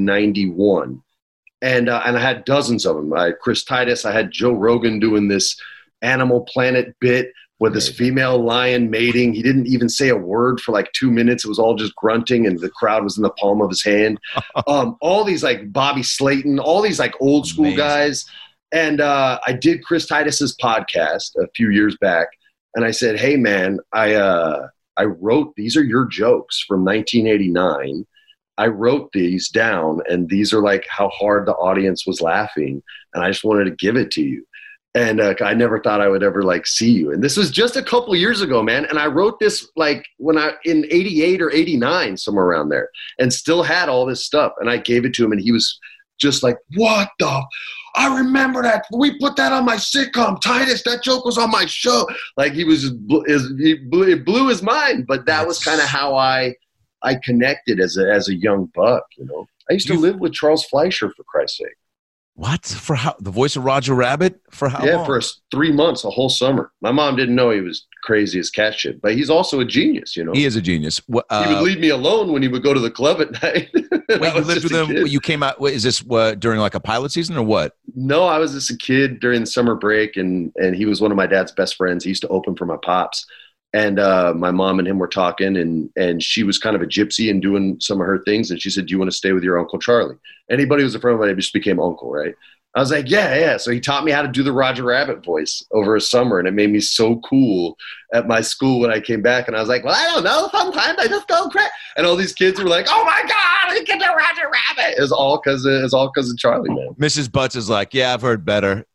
1991. And I had dozens of them. I had Chris Titus. I had Joe Rogan doing this Animal Planet bit with this female lion mating. He didn't even say a word for like 2 minutes. It was all just grunting, and the crowd was in the palm of his hand. All these like Bobby Slayton, all these like old school guys. And I did Chris Titus's podcast a few years back, and I said, hey, man, I wrote, these are your jokes from 1989. I wrote these down, and these are like how hard the audience was laughing, and I just wanted to give it to you. And I never thought I would ever like see you. And this was just a couple years ago, man. And I wrote this like in 88 or 89, somewhere around there, and still had all this stuff. And I gave it to him, and he was just like, what the? I remember that. We put that on my sitcom, Titus. That joke was on my show. Like he was, it blew his mind. But that was kind of how I connected as a young buck, you know. I used to live with Charles Fleischer, for Christ's sake. What? For how? The voice of Roger Rabbit? For how long? Yeah, for 3 months, a whole summer. My mom didn't know he was crazy as cat shit, but he's also a genius, you know. He is a genius. He would leave me alone when he would go to the club at night. Wait, you lived with him? You came out, is this during like a pilot season or what? No, I was just a kid during the summer break, and he was one of my dad's best friends. He used to open for my pops. And my mom and him were talking, and she was kind of a gypsy and doing some of her things. And she said, do you want to stay with your Uncle Charlie? Anybody who was a friend of mine just became uncle, right? I was like, yeah. So he taught me how to do the Roger Rabbit voice over a summer, and it made me so cool at my school when I came back. And I was like, well, I don't know. Sometimes I just go crazy. And all these kids were like, oh, my God, he can do Roger Rabbit. It was all because of Charlie, man. Mrs. Butts is like, yeah, I've heard better.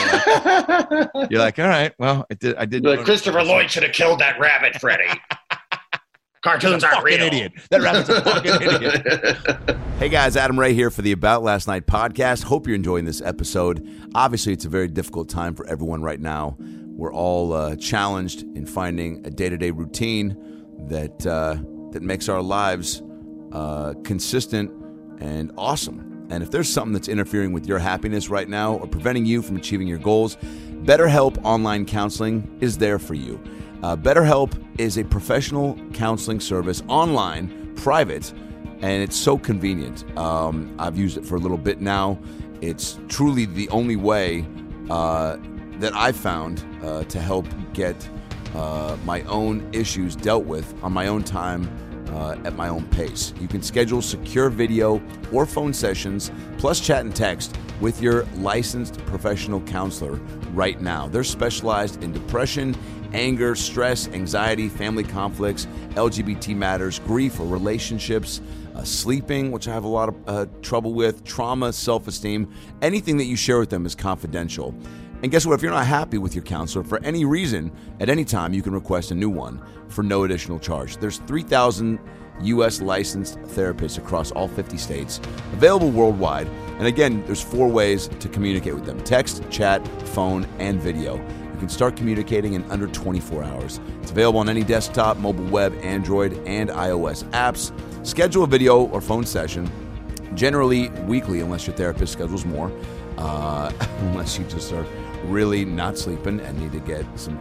You're like, all right, well, I did. Like, Christopher Lloyd should have killed that rabbit, Freddie. Cartoons aren't real. Idiot. That rabbit's a fucking idiot. Hey guys, Adam Ray here for the About Last Night podcast. Hope you're enjoying this episode. Obviously, it's a very difficult time for everyone right now. We're all challenged in finding a day-to-day routine that makes our lives consistent and awesome. And if there's something that's interfering with your happiness right now or preventing you from achieving your goals, BetterHelp Online Counseling is there for you. BetterHelp is a professional counseling service, online, private, and it's so convenient. I've used it for a little bit now. It's truly the only way that I've found to help get my own issues dealt with on my own time, at my own pace. You can schedule secure video or phone sessions, plus chat and text with your licensed professional counselor right now. They're specialized in depression, anger, stress, anxiety, family conflicts, LGBT matters, grief or relationships, sleeping, which I have a lot of trouble with, trauma, self-esteem. Anything that you share with them is confidential. And guess what? If you're not happy with your counselor for any reason, at any time, you can request a new one for no additional charge. There's 3,000 U.S. licensed therapists across all 50 states, available worldwide. And again, there's 4 ways to communicate with them: text, chat, phone, and video. You can start communicating in under 24 hours. It's available on any desktop, mobile web, Android, and iOS apps. Schedule a video or phone session, generally weekly, unless your therapist schedules more, unless you just are really not sleeping and need to get some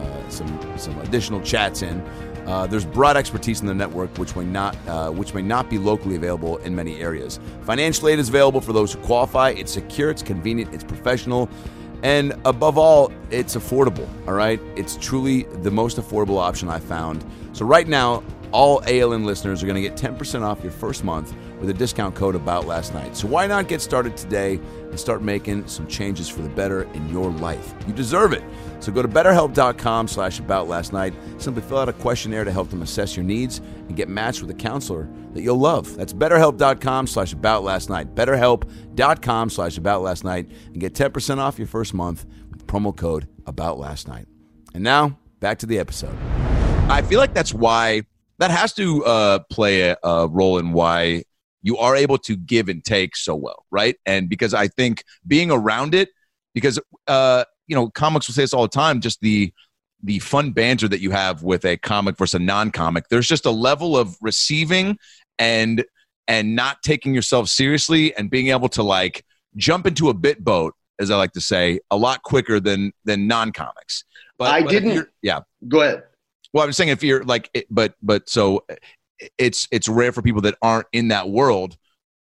additional chats in. There's broad expertise in the network, which may not be locally available in many areas. Financial aid is available for those who qualify. It's secure, it's convenient, it's professional, and above all, it's affordable. All right, it's truly the most affordable option I found. So right now, all ALN listeners are going to get 10% off your first month with a discount code AboutLastNight. So why not get started today and start making some changes for the better in your life? You deserve it. So go to BetterHelp.com/AboutLastNight. Simply fill out a questionnaire to help them assess your needs and get matched with a counselor that you'll love. That's BetterHelp.com/AboutLastNight. BetterHelp.com/AboutLastNight and get 10% off your first month with promo code AboutLastNight. And now, back to the episode. I feel like that's why that has to play a role in why you are able to give and take so well, right? And because I think being around it, because comics will say this all the time, just the fun banter that you have with a comic versus a non-comic. There's just a level of receiving and not taking yourself seriously and being able to like jump into a bit boat, as I like to say, a lot quicker than non-comics. But Go ahead. Well, I'm saying if you're like, so it's rare for people that aren't in that world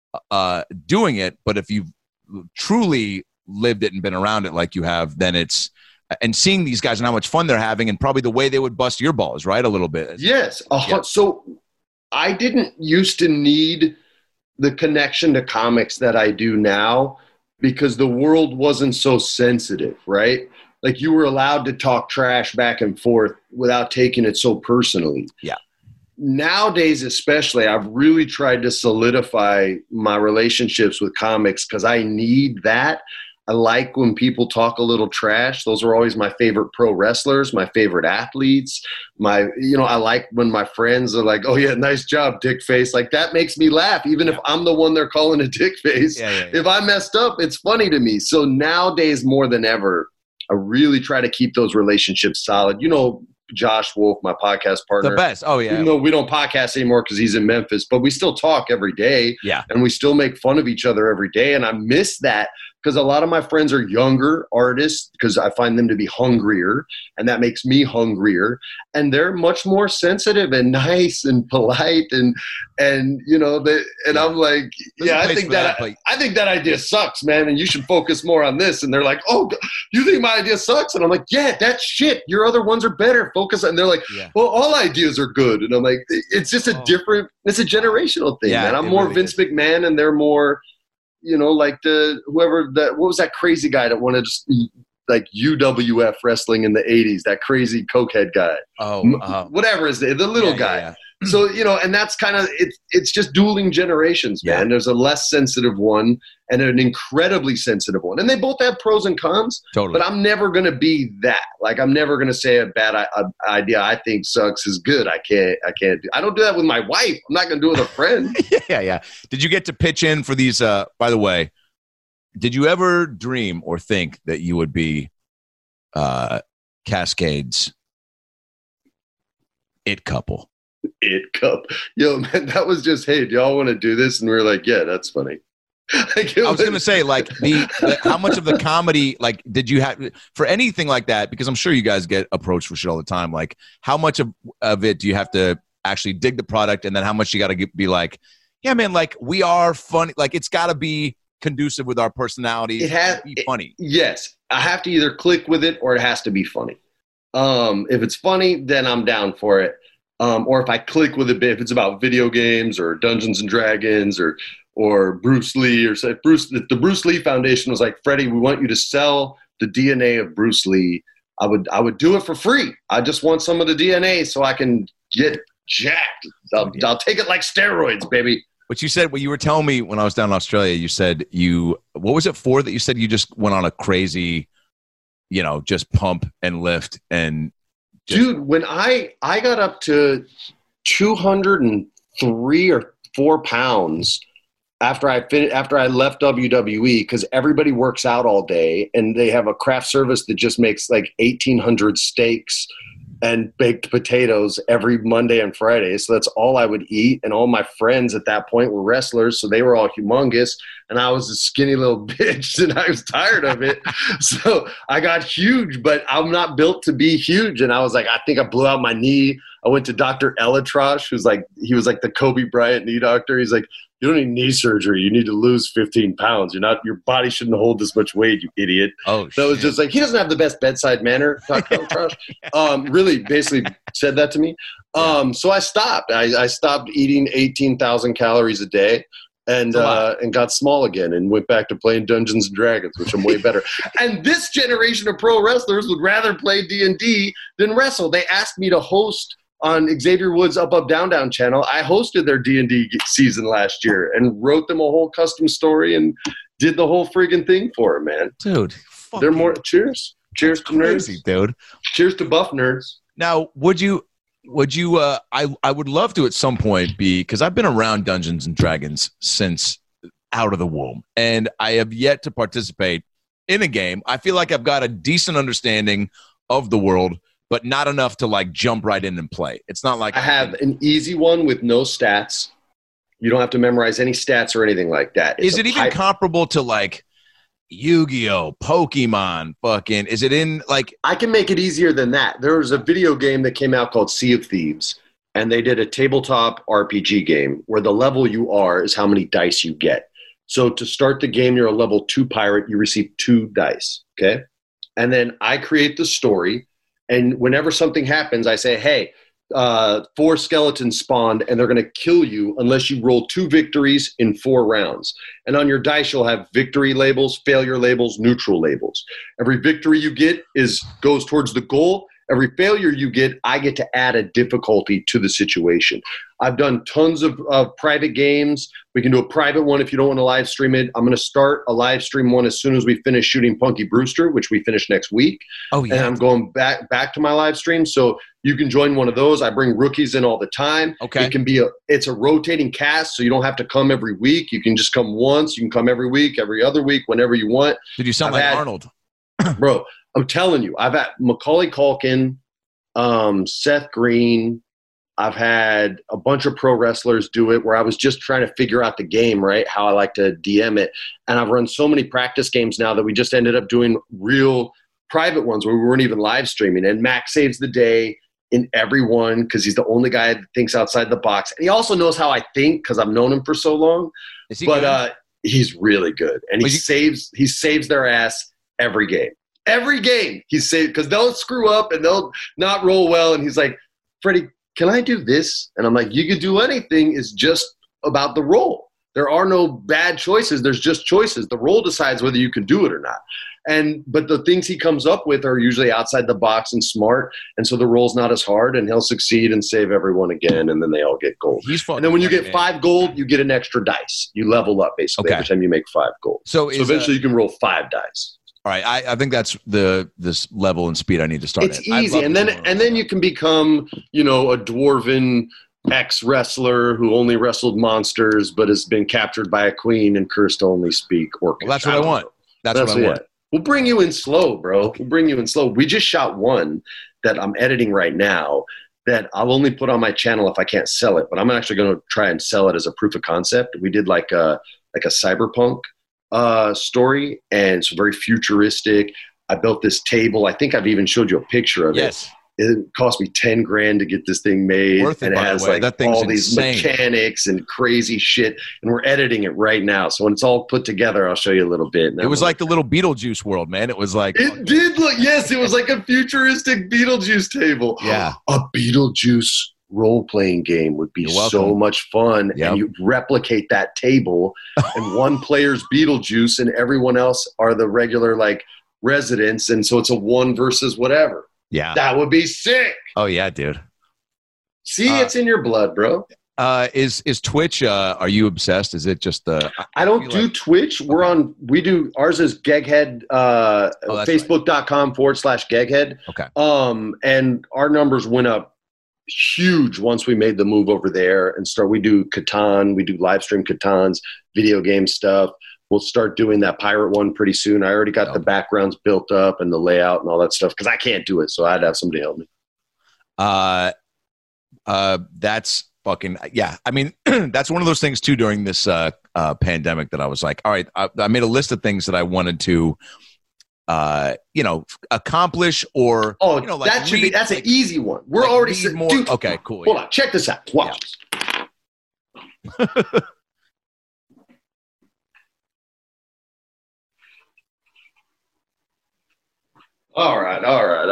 doing it. But if you've truly lived it and been around it like you have, then it's, and seeing these guys and how much fun they're having and probably the way they would bust your balls, right? A little bit. Yes. So I didn't used to need the connection to comics that I do now because the world wasn't so sensitive, right? Like you were allowed to talk trash back and forth without taking it so personally. Yeah. Nowadays, especially, I've really tried to solidify my relationships with comics because I need that. I like when people talk a little trash. Those are always my favorite pro wrestlers, my favorite athletes. I like when my friends are like, "Oh yeah, nice job, dick face." Like that makes me laugh, even if I'm the one they're calling a dick face. Yeah. If I messed up, it's funny to me. So nowadays, more than ever, I really try to keep those relationships solid. Josh Wolf, my podcast partner. The best. Oh, yeah. Even though we don't podcast anymore because he's in Memphis, but we still talk every day. Yeah. And we still make fun of each other every day. And I miss that because a lot of my friends are younger artists because I find them to be hungrier, and that makes me hungrier. And they're much more sensitive and nice and polite, and I'm like, I think that idea sucks, man, and you should focus more on this. And they're like, "Oh, you think my idea sucks?" And I'm like, "Yeah, that's shit. Your other ones are better. Focus." And they're like, "Well, all ideas are good." And I'm like, "It's just it's a generational thing, man. I'm more really Vince McMahon, and they're more." Like what was that crazy guy that wanted to like UWF wrestling in the 80s, that crazy cokehead guy. Whatever is the little guy. Yeah. So, and that's kind of, it's just dueling generations, man. There's a less sensitive one and an incredibly sensitive one. And they both have pros and cons. Totally. But I'm never going to be that. Like, I'm never going to say a bad idea I think sucks is good. I don't do that with my wife. I'm not going to do it with a friend. Yeah. Did you get to pitch in for these, by the way, did you ever dream or think that you would be Cascade's it couple? It cup. Yo, man, that was just, hey, do y'all want to do this? And we were like, yeah, that's funny. I was going to say, like, how much of the comedy, like, did you have for anything like that? Because I'm sure you guys get approached for shit all the time. Like, how much of it do you have to actually dig the product? And then how much you got to be like, yeah, man, like, we are funny. Like, it's got to be conducive with our personalities. It has to be funny. Yes. I have to either click with it or it has to be funny. If it's funny, then I'm down for it. Or if I click with a bit, if it's about video games or Dungeons and Dragons or Bruce Lee, or say the Bruce Lee Foundation was like, Freddie, we want you to sell the DNA of Bruce Lee. I would do it for free. I just want some of the DNA so I can get jacked. I'll take it like steroids, baby. But you said, what you were telling me when I was down in Australia, you said what was it for that you said you just went on a crazy, just pump and lift and dude, when I got up to 203 or 4 pounds after I left WWE, because everybody works out all day and they have a craft service that just makes like 1,800 steaks and baked potatoes every Monday and Friday. So that's all I would eat. And all my friends at that point were wrestlers. So they were all humongous. And I was a skinny little bitch and I was tired of it. So I got huge, but I'm not built to be huge. And I was like, I think I blew out my knee. I went to Dr. Elatrosh, he was like the Kobe Bryant knee doctor. He's like, you don't need knee surgery. You need to lose 15 pounds. Your body shouldn't hold this much weight, you idiot. Oh, so it was just like, he doesn't have the best bedside manner, Dr. Elatrosh. Really basically said that to me. So I stopped. I stopped eating 18,000 calories a day and got small again and went back to playing Dungeons and Dragons, which I'm way better. And this generation of pro wrestlers would rather play D&D than wrestle. They asked me to host on Xavier Woods' Up Up Down Down channel. I hosted their D&D season last year and wrote them a whole custom story and did the whole friggin' thing for them, man. Dude, they're more. Cheers to crazy, nerds, dude. Cheers to buff nerds. Now, would you? I would love to at some point because I've been around Dungeons and Dragons since out of the womb, and I have yet to participate in a game. I feel like I've got a decent understanding of the world, but not enough to like jump right in and play. It's not like I have an easy one with no stats. You don't have to memorize any stats or anything like that. Is it even comparable to like Yu-Gi-Oh, Pokemon, fucking? Is it in like? I can make it easier than that. There was a video game that came out called Sea of Thieves, and they did a tabletop RPG game where the level you are is how many dice you get. So to start the game, you're a level 2 pirate. You receive 2 dice, okay? And then I create the story. And whenever something happens, I say, hey, 4 skeletons spawned, and they're going to kill you unless you roll 2 victories in 4 rounds. And on your dice, you'll have victory labels, failure labels, neutral labels. Every victory you get goes towards the goal. Every failure you get, I get to add a difficulty to the situation. I've done tons of private games. We can do a private one if you don't want to live stream it. I'm going to start a live stream one as soon as we finish shooting Punky Brewster, which we finish next week. Oh, yeah. And I'm going back to my live stream. So you can join one of those. I bring rookies in all the time. Okay. It's a rotating cast, so you don't have to come every week. You can just come once. You can come every week, every other week, whenever you want. Did you sound like Arnold? Bro, I'm telling you, I've had Macaulay Culkin, Seth Green. I've had a bunch of pro wrestlers do it where I was just trying to figure out the game, right, how I like to DM it. And I've run so many practice games now that we just ended up doing real private ones where we weren't even live streaming. And Max saves the day in every one because he's the only guy that thinks outside the box. And he also knows how I think because I've known him for so long. Is he good? He's really good. And he saves their ass every game. Every game he saves, because they'll screw up and they'll not roll well. And he's like, Freddie, can I do this? And I'm like, you could do anything. It's just about the roll. There are no bad choices. There's just choices. The roll decides whether you can do it or not. But the things he comes up with are usually outside the box and smart. And so the roll's not as hard and he'll succeed and save everyone again. And then they all get gold. And then when you get 5 gold, you get an extra dice. You level up basically every time you make 5 gold. So eventually you can roll 5 dice. All right, I think that's this level and speed I need to start. It's easy, and then you can become, a dwarven ex-wrestler who only wrestled monsters but has been captured by a queen and cursed to only speak orcish. Well, that's what I want. That's what I want. We'll bring you in slow, bro. We'll bring you in slow. We just shot one that I'm editing right now that I'll only put on my channel if I can't sell it, but I'm actually going to try and sell it as a proof of concept. We did like a cyberpunk story, and it's very futuristic. I built this table. I think I've even showed you a picture of it. It cost me $10,000 to get this thing made. Worth it, and it has like all these mechanics and crazy shit. And we're editing it right now. So when it's all put together, I'll show you a little bit. It was like the little Beetlejuice world, man. It was like it did look. Yes, it was like a futuristic Beetlejuice table. Yeah, a Beetlejuice role-playing game would be so much fun. And you replicate that table and one player's Beetlejuice and everyone else are the regular like residents, and so it's a one versus whatever. Yeah. That would be sick. Oh yeah, dude. See, it's in your blood, bro. Is Twitch? Are you obsessed? Is it just the? I don't do Twitch. We're on. We do ours is Geghead. Facebook.com/Geghead. Okay. And our numbers went up huge once we made the move over there and start. We do Catan. We do live stream Catans, video game stuff. We'll start doing that pirate one pretty soon. I already got the backgrounds built up and the layout and all that stuff because I can't do it, so I'd have somebody help me. That's fucking yeah. I mean, that's one of those things too during this pandemic that I was like, all right, I made a list of things that I wanted to, accomplish or like that should be that's an easy one. We're like already more. Dude, okay, cool. Hold on, check this out. Watch. Yeah. All right.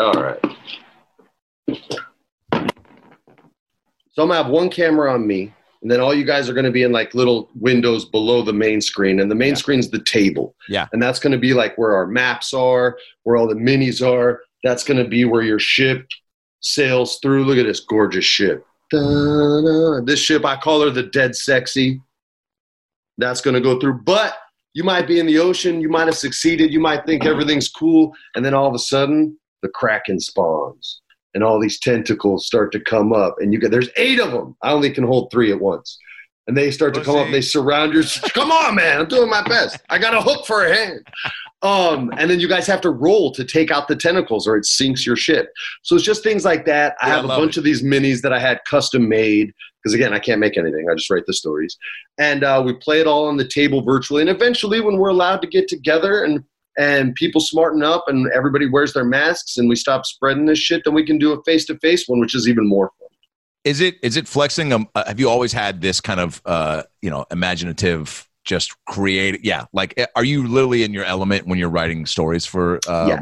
So I'm gonna have one camera on me, and then all you guys are gonna be in like little windows below the main screen, and the main screen's the table. Yeah. And that's gonna be like where our maps are, where all the minis are. That's gonna be where your ship sails through. Look at this gorgeous ship. Da-da. This ship, I call her the Dead Sexy. That's gonna go through, but you might be in the ocean, you might have succeeded, you might think everything's cool, and then all of a sudden, the Kraken spawns, and all these tentacles start to come up, and there's 8 of them. I only can hold 3 at once. And they start to come up, and they surround your, come on, man, I'm doing my best. I got a hook for a hand. And then you guys have to roll to take out the tentacles, or it sinks your ship. So it's just things like that. I have a bunch of these minis that I had custom made, because again, I can't make anything. I just write the stories. And we play it all on the table virtually. And eventually, when we're allowed to get together and people smarten up and everybody wears their masks and we stop spreading this shit, then we can do a face-to-face one, which is even more fun. Is it flexing? Have you always had this kind of imaginative, just create? Yeah, like are you literally in your element when you're writing stories for?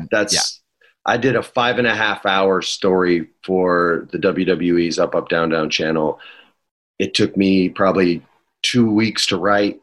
I did a 5.5 hour story for the WWE's Up Up Down Down channel. It took me probably 2 weeks to write.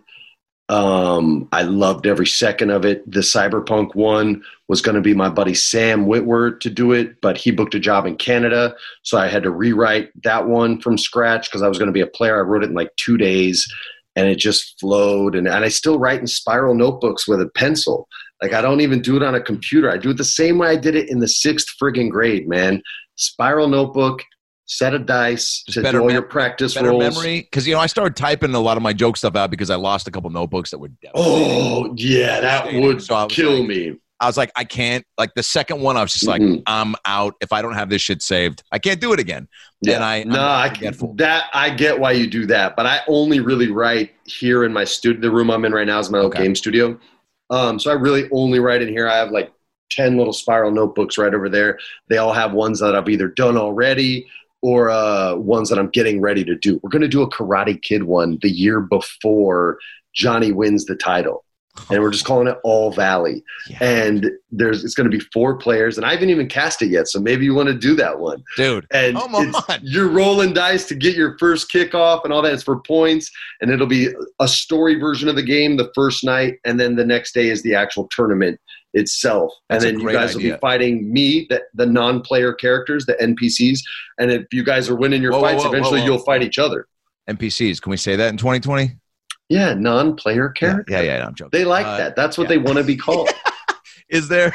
I loved every second of it. The Cyberpunk one was going to be my buddy Sam Whitworth to do it, but he booked a job in Canada, so I had to rewrite that one from scratch because I was going to be a player. I wrote it in like 2 days, and it just flowed. And I still write in spiral notebooks with a pencil. Like, I don't even do it on a computer. I do it the same way I did it in the 6th friggin' grade, man. Spiral notebook, set of dice to do all your practice rolls. Memory, because I started typing a lot of my joke stuff out because I lost a couple notebooks that were oh yeah, that would kill me. I was like, I can't. Like the second one, I was just like, I'm out. If I don't have this shit saved, I can't do it again. Yeah, and I get why you do that, but I only really write here in my studio. The room I'm in right now is my little game studio. So I really only write in here. I have like 10 little spiral notebooks right over there. They all have ones that I've either done already or ones that I'm getting ready to do. We're going to do a Karate Kid one the year before Johnny wins the title. And we're just calling it All Valley. Yeah. And it's going to be 4 players, and I haven't even cast it yet, so maybe you want to do that one. Dude, and you're rolling dice to get your first kickoff and all that. It's for points, and it'll be a story version of the game the first night, and then the next day is the actual tournament itself. That's and then you guys will be fighting me, the non-player characters, the NPCs, and if you guys are winning your fights, eventually you'll fight each other. NPCs, can we say that in 2020? Yeah, non-player character. Yeah, I'm joking. They like that. That's what they want to be called. Is there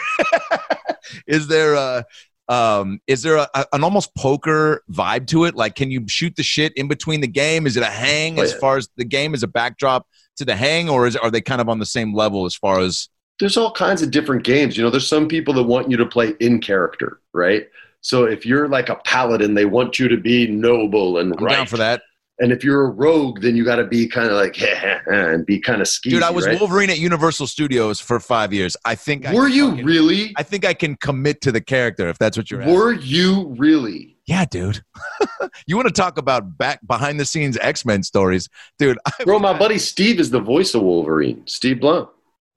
an almost poker vibe to it? Like, can you shoot the shit in between the game? Is it a hang as far as the game is a backdrop to the hang, or are they kind of on the same level as far as? There's all kinds of different games. There's some people that want you to play in character, right? So if you're like a paladin, they want you to be noble and right. I'm down for that. And if you're a rogue, then you got to be kind of like, and be kind of skeezy. Dude, I was right? Wolverine at Universal Studios for 5 years. I think. Were you really? I think I can commit to the character if that's what you're asking. Were you really? Yeah, dude. You want to talk about behind the scenes X-Men stories, dude? Bro, my buddy Steve is the voice of Wolverine. Steve Blunt.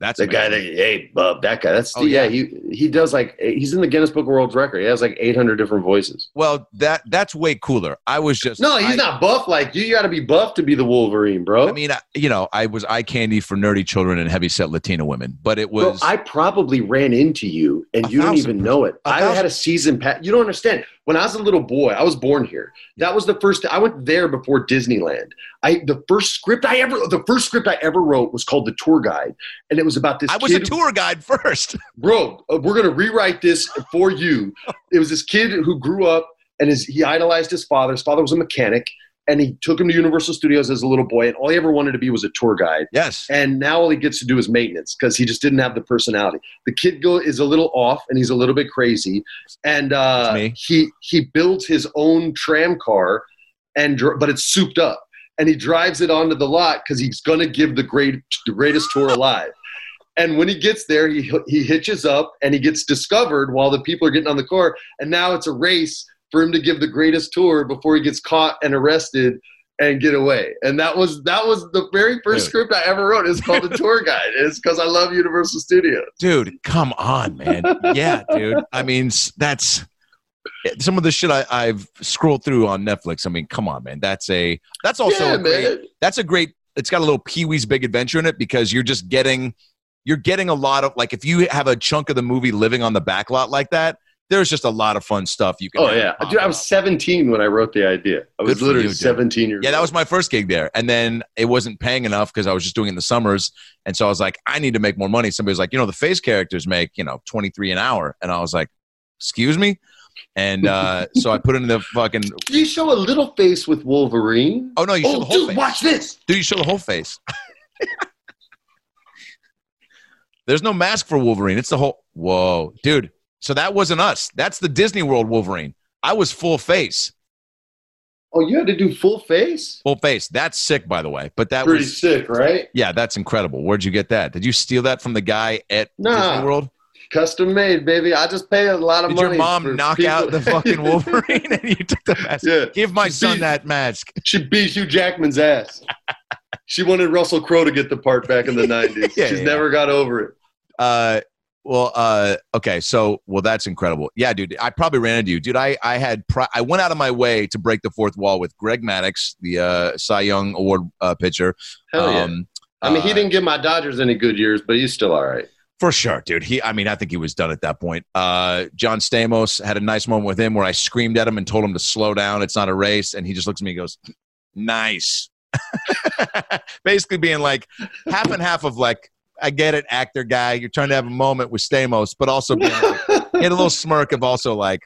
That's the guy that, amazing. hey, bub, that guy. That's Oh, yeah. he does like, he's in the Guinness Book of World Record. He has like 800 different voices. Well, that's way cooler. I was just No, he's not buff like you. You got to be buff to be the Wolverine, bro. I mean, I was eye candy for nerdy children and heavyset Latina women, but it Bro, was. I probably ran into you and you don't even know it. I had a season pass. You don't understand. When I was a little boy, I was born here. That was the first. I went there before Disneyland. The first script I ever wrote was called The Tour Guide, and it was about this. I was a tour guide first, bro. We're gonna rewrite this for you. It was this kid who grew up and he idolized his father. His father was a mechanic. And he took him to Universal Studios as a little boy, and all he ever wanted to be was a tour guide. Yes. And now all he gets to do is maintenance because he just didn't have the personality. The kid is a little off, and he's a little bit crazy. And he builds his own tram car, but it's souped up. And he drives it onto the lot because he's going to give the greatest tour alive. And when he gets there, he hitches up, and he gets discovered while the people are getting on the car. And now it's a race for him to give the greatest tour before he gets caught and arrested and get away. And that was the very first script I ever wrote. It's called The Tour Guide. It's because I love Universal Studios. Dude, come on, man. Yeah, dude. I mean, that's some of the shit I've scrolled through on Netflix. I mean, come on, man. That's also a great, it's got a little Pee-wee's Big Adventure in it because you're getting a lot of, like, if you have a chunk of the movie living on the back lot like that, there's just a lot of fun stuff you can. Oh, yeah. Dude, I was 17 when I wrote the idea. I was literally 17 years old. Yeah, that was my first gig there. And then it wasn't paying enough because I was just doing it in the summers. And so I was like, I need to make more money. Somebody was like, the face characters make, $23 an hour. And I was like, excuse me? And so I put in the fucking. Do you show a little face with Wolverine? Oh, no, you show the whole face. Watch this. Dude, you show the whole face. There's no mask for Wolverine. It's the whole. Whoa, dude. So that wasn't us. That's the Disney World Wolverine. I was full face. Oh, you had to do full face? Full face. That's sick, by the way. But that pretty was sick, right? Yeah, that's incredible. Where'd you get that? Did you steal that from the guy at Disney World? Custom made, baby. I just pay a lot of money. Did your mom knock out the fucking Wolverine and you took the mask? Yeah. Give my son that mask. She beat Hugh Jackman's ass. She wanted Russell Crowe to get the part back in the 90s. She's never got over it. Okay. So, that's incredible. Yeah, dude, I probably ran into you. Dude, I went out of my way to break the fourth wall with Greg Maddux, the Cy Young Award pitcher. Hell yeah. I mean, he didn't give my Dodgers any good years, but he's still all right. For sure, dude. I think he was done at that point. John Stamos, had a nice moment with him where I screamed at him and told him to slow down. It's not a race. And he just looks at me and goes, nice. Basically being like half and half of like, I get it, actor guy. You're trying to have a moment with Stamos, but also being like, he had a little smirk of also like,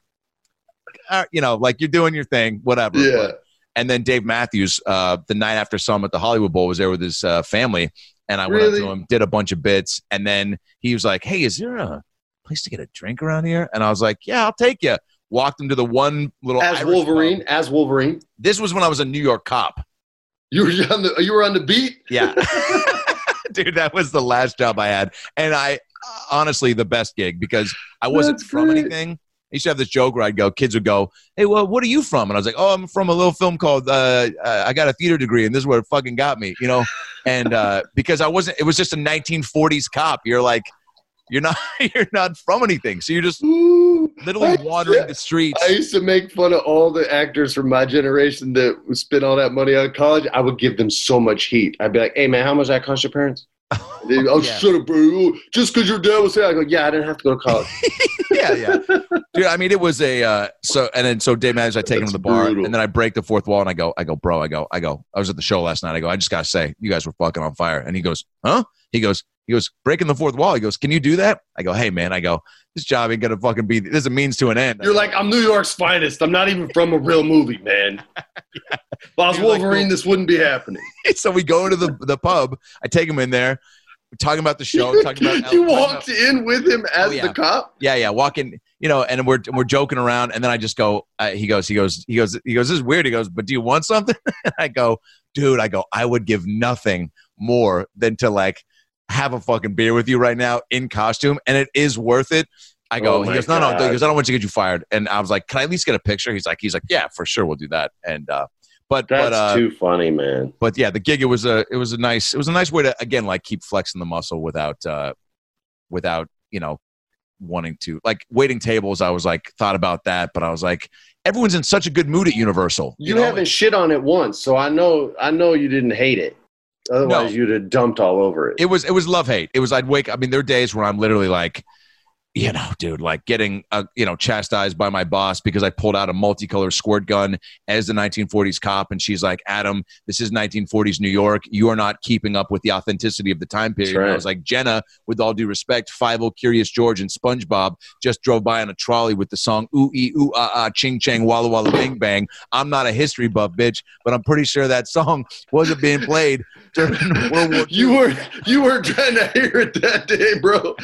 like you're doing your thing, whatever. Yeah. But, and then Dave Matthews, the night after saw him at the Hollywood Bowl, was there with his family. And I went up to him, did a bunch of bits. And then he was like, hey, is there a place to get a drink around here? And I was like, yeah, I'll take you. Walked him to the one little As Irish Wolverine. pub. As Wolverine. This was when I was a New York cop. You were on the beat? Yeah. Dude, that was the last job I had. And I honestly, the best gig because I wasn't from anything. I used to have this joke where kids would go, hey, well, what are you from? And I was like, oh, I'm from a little film called I Got a Theater Degree, and this is where it fucking got me, And because it was just a 1940s cop. You're like, you're not from anything. So you're just literally wandering the streets. I used to make fun of all the actors from my generation that would spend all that money on college. I would give them so much heat. I'd be like, hey, man, how much that cost your parents? Shut up, bro. Just because your dad was there. I go, yeah, I didn't have to go to college. yeah. Dude, I mean, it was so Dave Matthews, I take him to the bar, and then I break the fourth wall, and I go, bro, I was at the show last night. I go, I just got to say, you guys were fucking on fire. And he goes, huh? He goes, breaking the fourth wall. He goes, can you do that? I go, hey, man, this job ain't going to fucking be, this is a means to an end. You're like, I'm New York's finest. I'm not even from a real movie, man. Yeah. If I was Wolverine, this wouldn't be happening. So we go into the pub. I take him in there. We're talking about the show. You walked in with him as the cop? Yeah. Walking, and we're joking around. And then I just go, he goes, this is weird. He goes, but do you want something? And I go, dude, I would give nothing more than to like have a fucking beer with you right now in costume. And it is worth it. I go, he goes, no. He goes, I don't want you to get you fired. And I was like, can I at least get a picture? He's like, yeah, for sure. We'll do that. And, That's too funny, man. But yeah, the gig, it was a nice way to, again, like, keep flexing the muscle without wanting to, like, waiting tables. I was like, thought about that, but I was like, everyone's in such a good mood at Universal. You haven't shit on it once, so I know you didn't hate it. Otherwise, you'd have dumped all over it. It was love hate. It was, I'd wake. I mean, there are days where I'm literally like, dude, like getting, chastised by my boss because I pulled out a multicolor squirt gun as the 1940s cop. And she's like, Adam, this is 1940s New York. You are not keeping up with the authenticity of the time period. Right. And I was like, Jenna, with all due respect, Fievel, Curious George, and SpongeBob just drove by on a trolley with the song Ooh, Ee, Ooh, Ah, Ah, Ching, Chang, Walla, Walla, Bing, Bang. I'm not a history buff, bitch, but I'm pretty sure that song wasn't being played during World War II. You were trying to hear it that day, bro.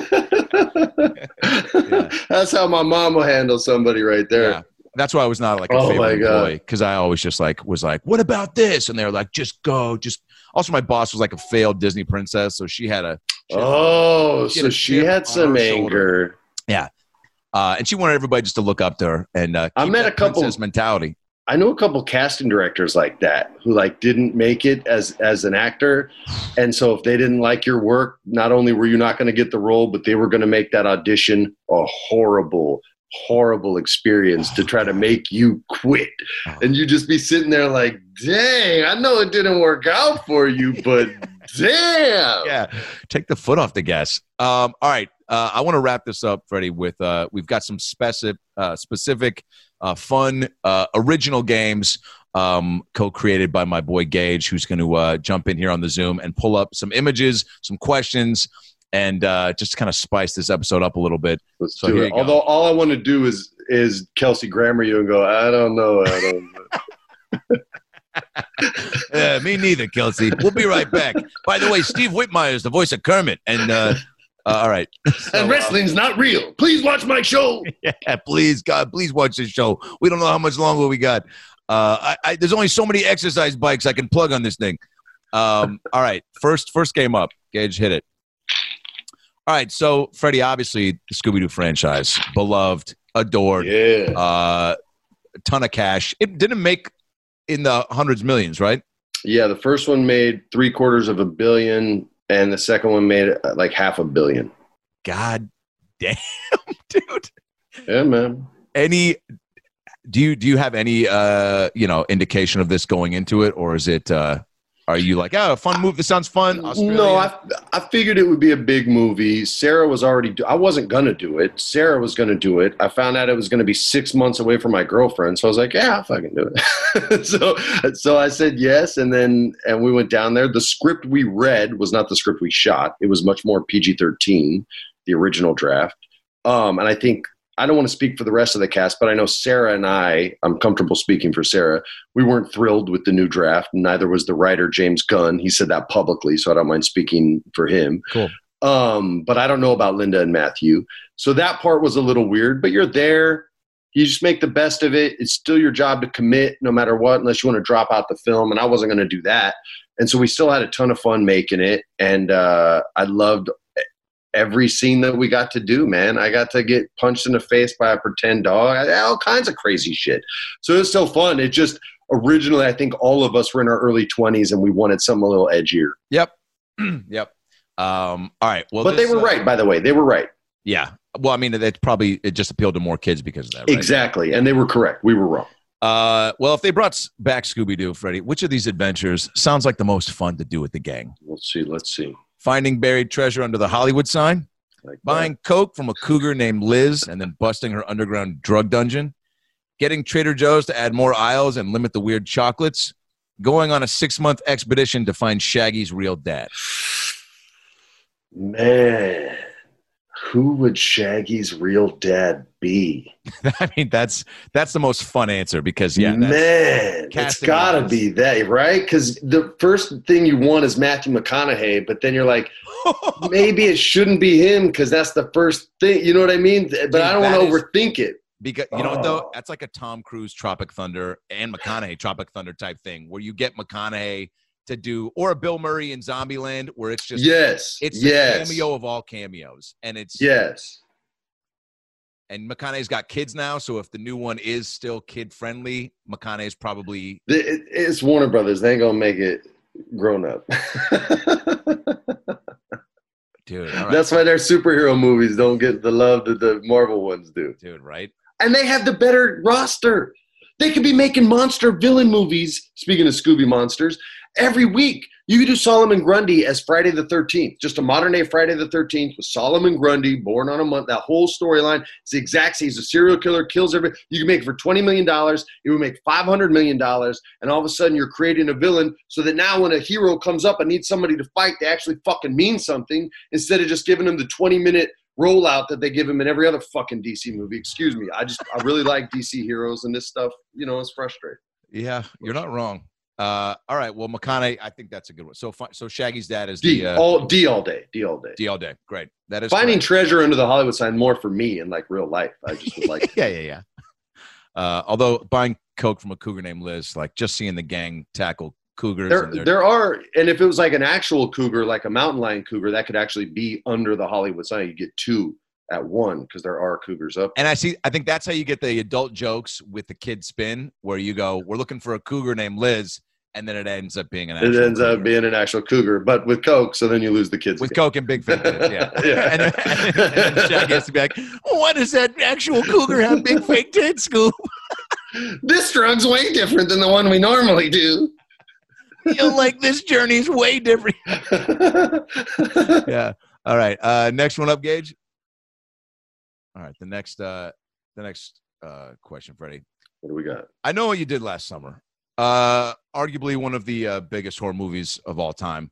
Yeah. That's how my mom will handle somebody right there. Yeah. That's why I was not like a favorite employee, because I always just was like, what about this? And they were like, just go. Also, my boss was like a failed Disney princess, so she had she had some anger. Yeah. And she wanted everybody just to look up to her and I met a couple princess mentality. I know a couple casting directors like that who like didn't make it as an actor. And so if they didn't like your work, not only were you not going to get the role, but they were going to make that audition a horrible experience to try to make you quit. And you just be sitting there like, dang, I know it didn't work out for you, but damn. Yeah. Take the foot off the gas. All right. I want to wrap this up, Freddie, with we've got some specific fun, original games co-created by my boy Gage, who's going to jump in here on the Zoom and pull up some images, some questions, and just kind of spice this episode up a little bit. Let's do it. Although all I want to do is Kelsey Grammer you and go, I don't know. Me neither, Kelsey. We'll be right back. By the way, Steve Whitmire is the voice of Kermit, and all right. So, and wrestling's not real. Please watch my show. Yeah, please, God, please watch this show. We don't know how much longer we got. There's only so many exercise bikes I can plug on this thing. All right, first game up. Gage, hit it. All right, so Freddie, obviously the Scooby-Doo franchise, beloved, adored, a ton of cash. It didn't make in the hundreds of millions, right? Yeah, the first one made $750 million. And the second one made like $500 million. God damn, dude. Yeah, man. Do you have any indication of this going into it, or is it are you like, a fun movie? This sounds fun. Australia? No, I figured it would be a big movie. Sarah was already I wasn't gonna do it. Sarah was gonna do it. I found out it was gonna be 6 months away from my girlfriend, so I was like, yeah, I'll fucking do it. so I said yes, and we went down there. The script we read was not the script we shot. It was much more PG-13, the original draft. And I think, I don't want to speak for the rest of the cast, but I know Sarah and I'm comfortable speaking for Sarah. We weren't thrilled with the new draft. Neither was the writer, James Gunn. He said that publicly, so I don't mind speaking for him. Cool. But I don't know about Linda and Matthew. So that part was a little weird, but you're there. You just make the best of it. It's still your job to commit no matter what, unless you want to drop out the film. And I wasn't going to do that. And so we still had a ton of fun making it. And I loved every scene that we got to do, man. I got to get punched in the face by a pretend dog, all kinds of crazy shit. So it was so fun. It just, originally, I think all of us were in our early 20s and we wanted something a little edgier. Yep. Yep. All right. Well, but they were right, by the way. They were right. Yeah. Well, I mean, it just appealed to more kids because of that, right? Exactly. And they were correct. We were wrong. Well, if they brought back Scooby-Doo, Freddie, which of these adventures sounds like the most fun to do with the gang? Let's see. Finding buried treasure under the Hollywood sign, like buying coke from a cougar named Liz and then busting her underground drug dungeon, getting Trader Joe's to add more aisles and limit the weird chocolates, going on a 6-month expedition to find Shaggy's real dad. Man, who would Shaggy's real dad be? I mean, that's the most fun answer because, man, it's got to be that, right? Because the first thing you want is Matthew McConaughey, but then you're like, maybe it shouldn't be him because that's the first thing. You know what I mean? But dude, I don't want to overthink it. Because you know what though? That's like a Tom Cruise Tropic Thunder and McConaughey Tropic Thunder type thing where you get McConaughey to do, or a Bill Murray in Zombieland where it's just, it's the cameo of all cameos. And it's, And McConaughey's got kids now, so if the new one is still kid-friendly, McConaughey's probably... It's Warner Brothers. They ain't going to make it grown up. Dude, all right. That's why their superhero movies don't get the love that the Marvel ones do. Dude, right? And they have the better roster. They could be making monster villain movies, speaking of Scooby Monsters, every week. You could do Solomon Grundy as Friday the 13th, just a modern-day Friday the 13th with Solomon Grundy, born on a month. That whole storyline is the exact same. He's a serial killer, kills everybody. You can make it for $20 million. It would make $500 million. And all of a sudden, you're creating a villain so that now when a hero comes up and needs somebody to fight, they actually fucking mean something instead of just giving them the 20-minute rollout that they give him in every other fucking DC movie. Excuse me. I really like DC heroes, and this stuff, it's frustrating. Yeah, you're not wrong. All right. Well, McConaughey, I think that's a good one. So Shaggy's dad is D all day. D all day. Great. That is finding treasure under the Hollywood sign more for me in like real life. I just would like. Yeah. Although buying coke from a cougar named Liz, like just seeing the gang tackle cougars. There are, and if it was like an actual cougar, like a mountain lion cougar, that could actually be under the Hollywood sign. You get two at one because there are cougars up. And I think that's how you get the adult jokes with the kid spin, where you go, we're looking for a cougar named Liz, and then it ends up being an actual It ends cougar. up being an actual cougar, but with coke, so then you lose the kids. With again. coke and big fake tits, yeah. Yeah. And then Shaggy has to be like, why does that actual cougar have big fake tits, Scoob? This drug's way different than the one we normally do. Like this journey's way different. Yeah. All right. Next one up, Gage. All right. The next question, Freddie. What do we got? I know what you did last summer. Arguably one of the biggest horror movies of all time.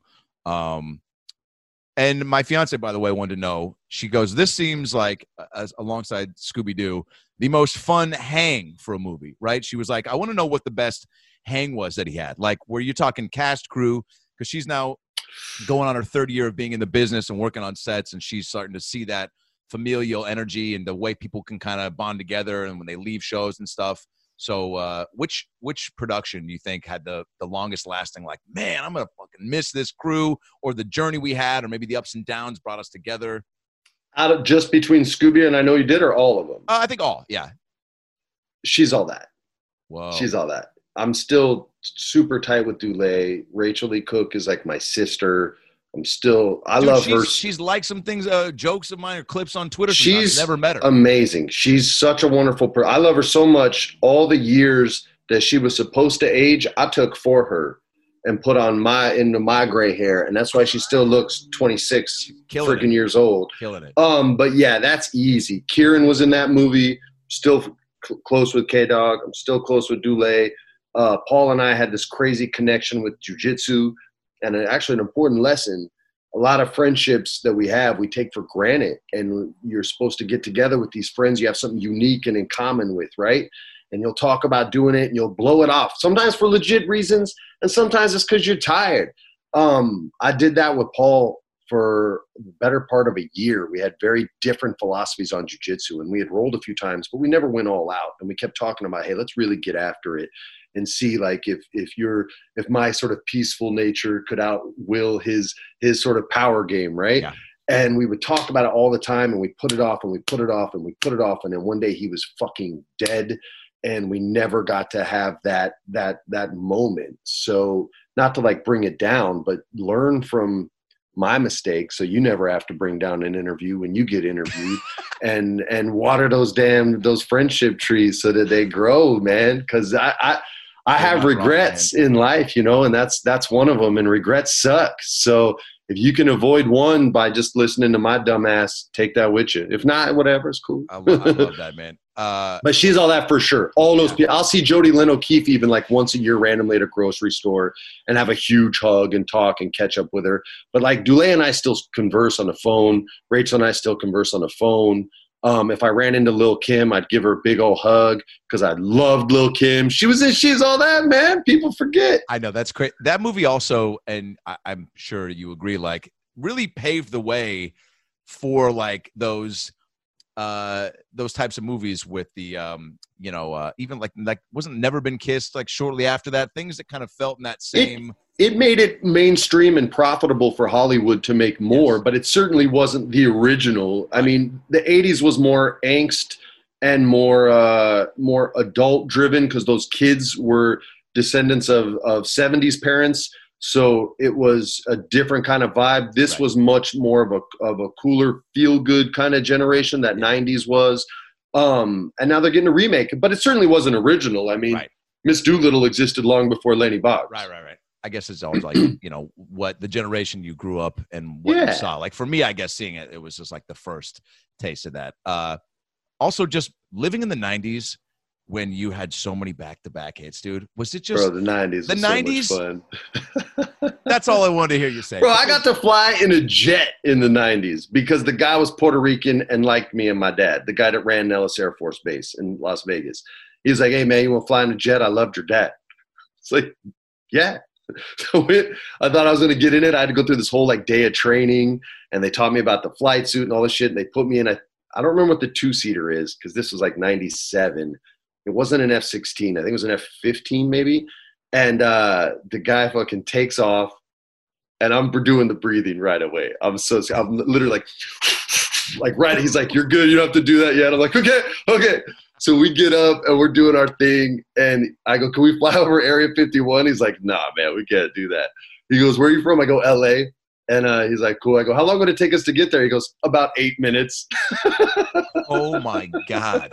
And my fiance, by the way, wanted to know. She goes, "This seems like, alongside Scooby-Doo, the most fun hang for a movie, right?" She was like, "I want to know what the best hang was that he had. Like, were you talking cast, crew? Because she's now going on her third year of being in the business and working on sets, and she's starting to see that familial energy and the way people can kind of bond together and when they leave shows and stuff. So which production do you think had the longest lasting, like, man, I'm going to fucking miss this crew, or the journey we had, or maybe the ups and downs brought us together? Out of just between Scooby and I Know You Did, or all of them? I think all, yeah. She's all that. Whoa. She's all that. I'm still super tight with Dulé. Rachel Lee Cook is like my sister. I love her. She's liked some things, jokes of mine or clips on Twitter. She's never met her. Amazing. She's such a wonderful person. I love her so much. All the years that she was supposed to age, I took for her and put on into my gray hair, and that's why she still looks 26 freaking years old. Killing it. But yeah, that's easy. Kieran was in that movie. Still close with K-Dog. I'm still close with Dulé. Paul and I had this crazy connection with jiu-jitsu, and actually an important lesson. A lot of friendships that we have, we take for granted, and you're supposed to get together with these friends you have something unique and in common with, right? And you'll talk about doing it, and you'll blow it off, sometimes for legit reasons, and sometimes it's because you're tired. I did that with Paul for the better part of a year. We had very different philosophies on jiu-jitsu, and we had rolled a few times, but we never went all out. And we kept talking about, hey, let's really get after it and see, like, if my sort of peaceful nature could outwill his sort of power game, right? Yeah. And we would talk about it all the time, and we put it off, and we put it off, and we put it off, and then one day he was fucking dead, and we never got to have that moment. So not to like bring it down, but learn from my mistakes, so you never have to bring down an interview when you get interviewed, and water those friendship trees so that they grow, man. Because I have regrets in life, and that's one of them, and regrets suck. So if you can avoid one by just listening to my dumb ass, take that with you. If not, whatever, it's cool. I love that, man. But she's all that for sure. All those people. I'll see Jody Lynn O'Keefe even like once a year randomly at a grocery store and have a huge hug and talk and catch up with her. But like Dulé and I still converse on the phone. Rachel and I still converse on the phone. If I ran into Lil' Kim, I'd give her a big old hug because I loved Lil' Kim. She's all that, man. People forget. I know, that's great. That movie also, and I'm sure you agree, like really paved the way for like those types of movies with the even like wasn't Never Been Kissed like shortly after that, things that kind of felt in that same. It made it mainstream and profitable for Hollywood to make more, but it certainly wasn't the original. I mean, the 80s was more angst, and more adult driven because those kids were descendants of 70s parents. So it was a different kind of vibe. This was much more of a cooler, feel good kind of generation that 90s was. And now they're getting a remake, but it certainly wasn't original. I mean, Miss Doolittle existed long before Lenny Boggs. Right. I guess it's always like, you know, what the generation you grew up and what you saw. Like for me, I guess seeing it was just like the first taste of that. Also just living in the 90s when you had so many back-to-back hits, dude. Was it just the 90s? The 90s? So much fun. That's all I wanted to hear you say. Bro, I got to fly in a jet in the 90s because the guy was Puerto Rican and liked me and my dad, the guy that ran Nellis Air Force Base in Las Vegas. He was like, hey, man, you want to fly in a jet? I loved your dad. It's like, yeah. So I thought I was going to get in it. I had to go through this whole like day of training, and they taught me about the flight suit and all this shit, and they put me in I don't remember what the two-seater is because this was like 97. It wasn't an F-16. I think it was an F-15 maybe. And the guy fucking takes off, and I'm doing the breathing right away. I'm literally like right. He's like, you're good. You don't have to do that yet. I'm like, okay. So we get up, and we're doing our thing. And I go, can we fly over Area 51? He's like, nah, man, we can't do that. He goes, where are you from? I go, LA. And he's like, cool. I go, how long would it take us to get there? He goes, about 8 minutes. Oh, my God.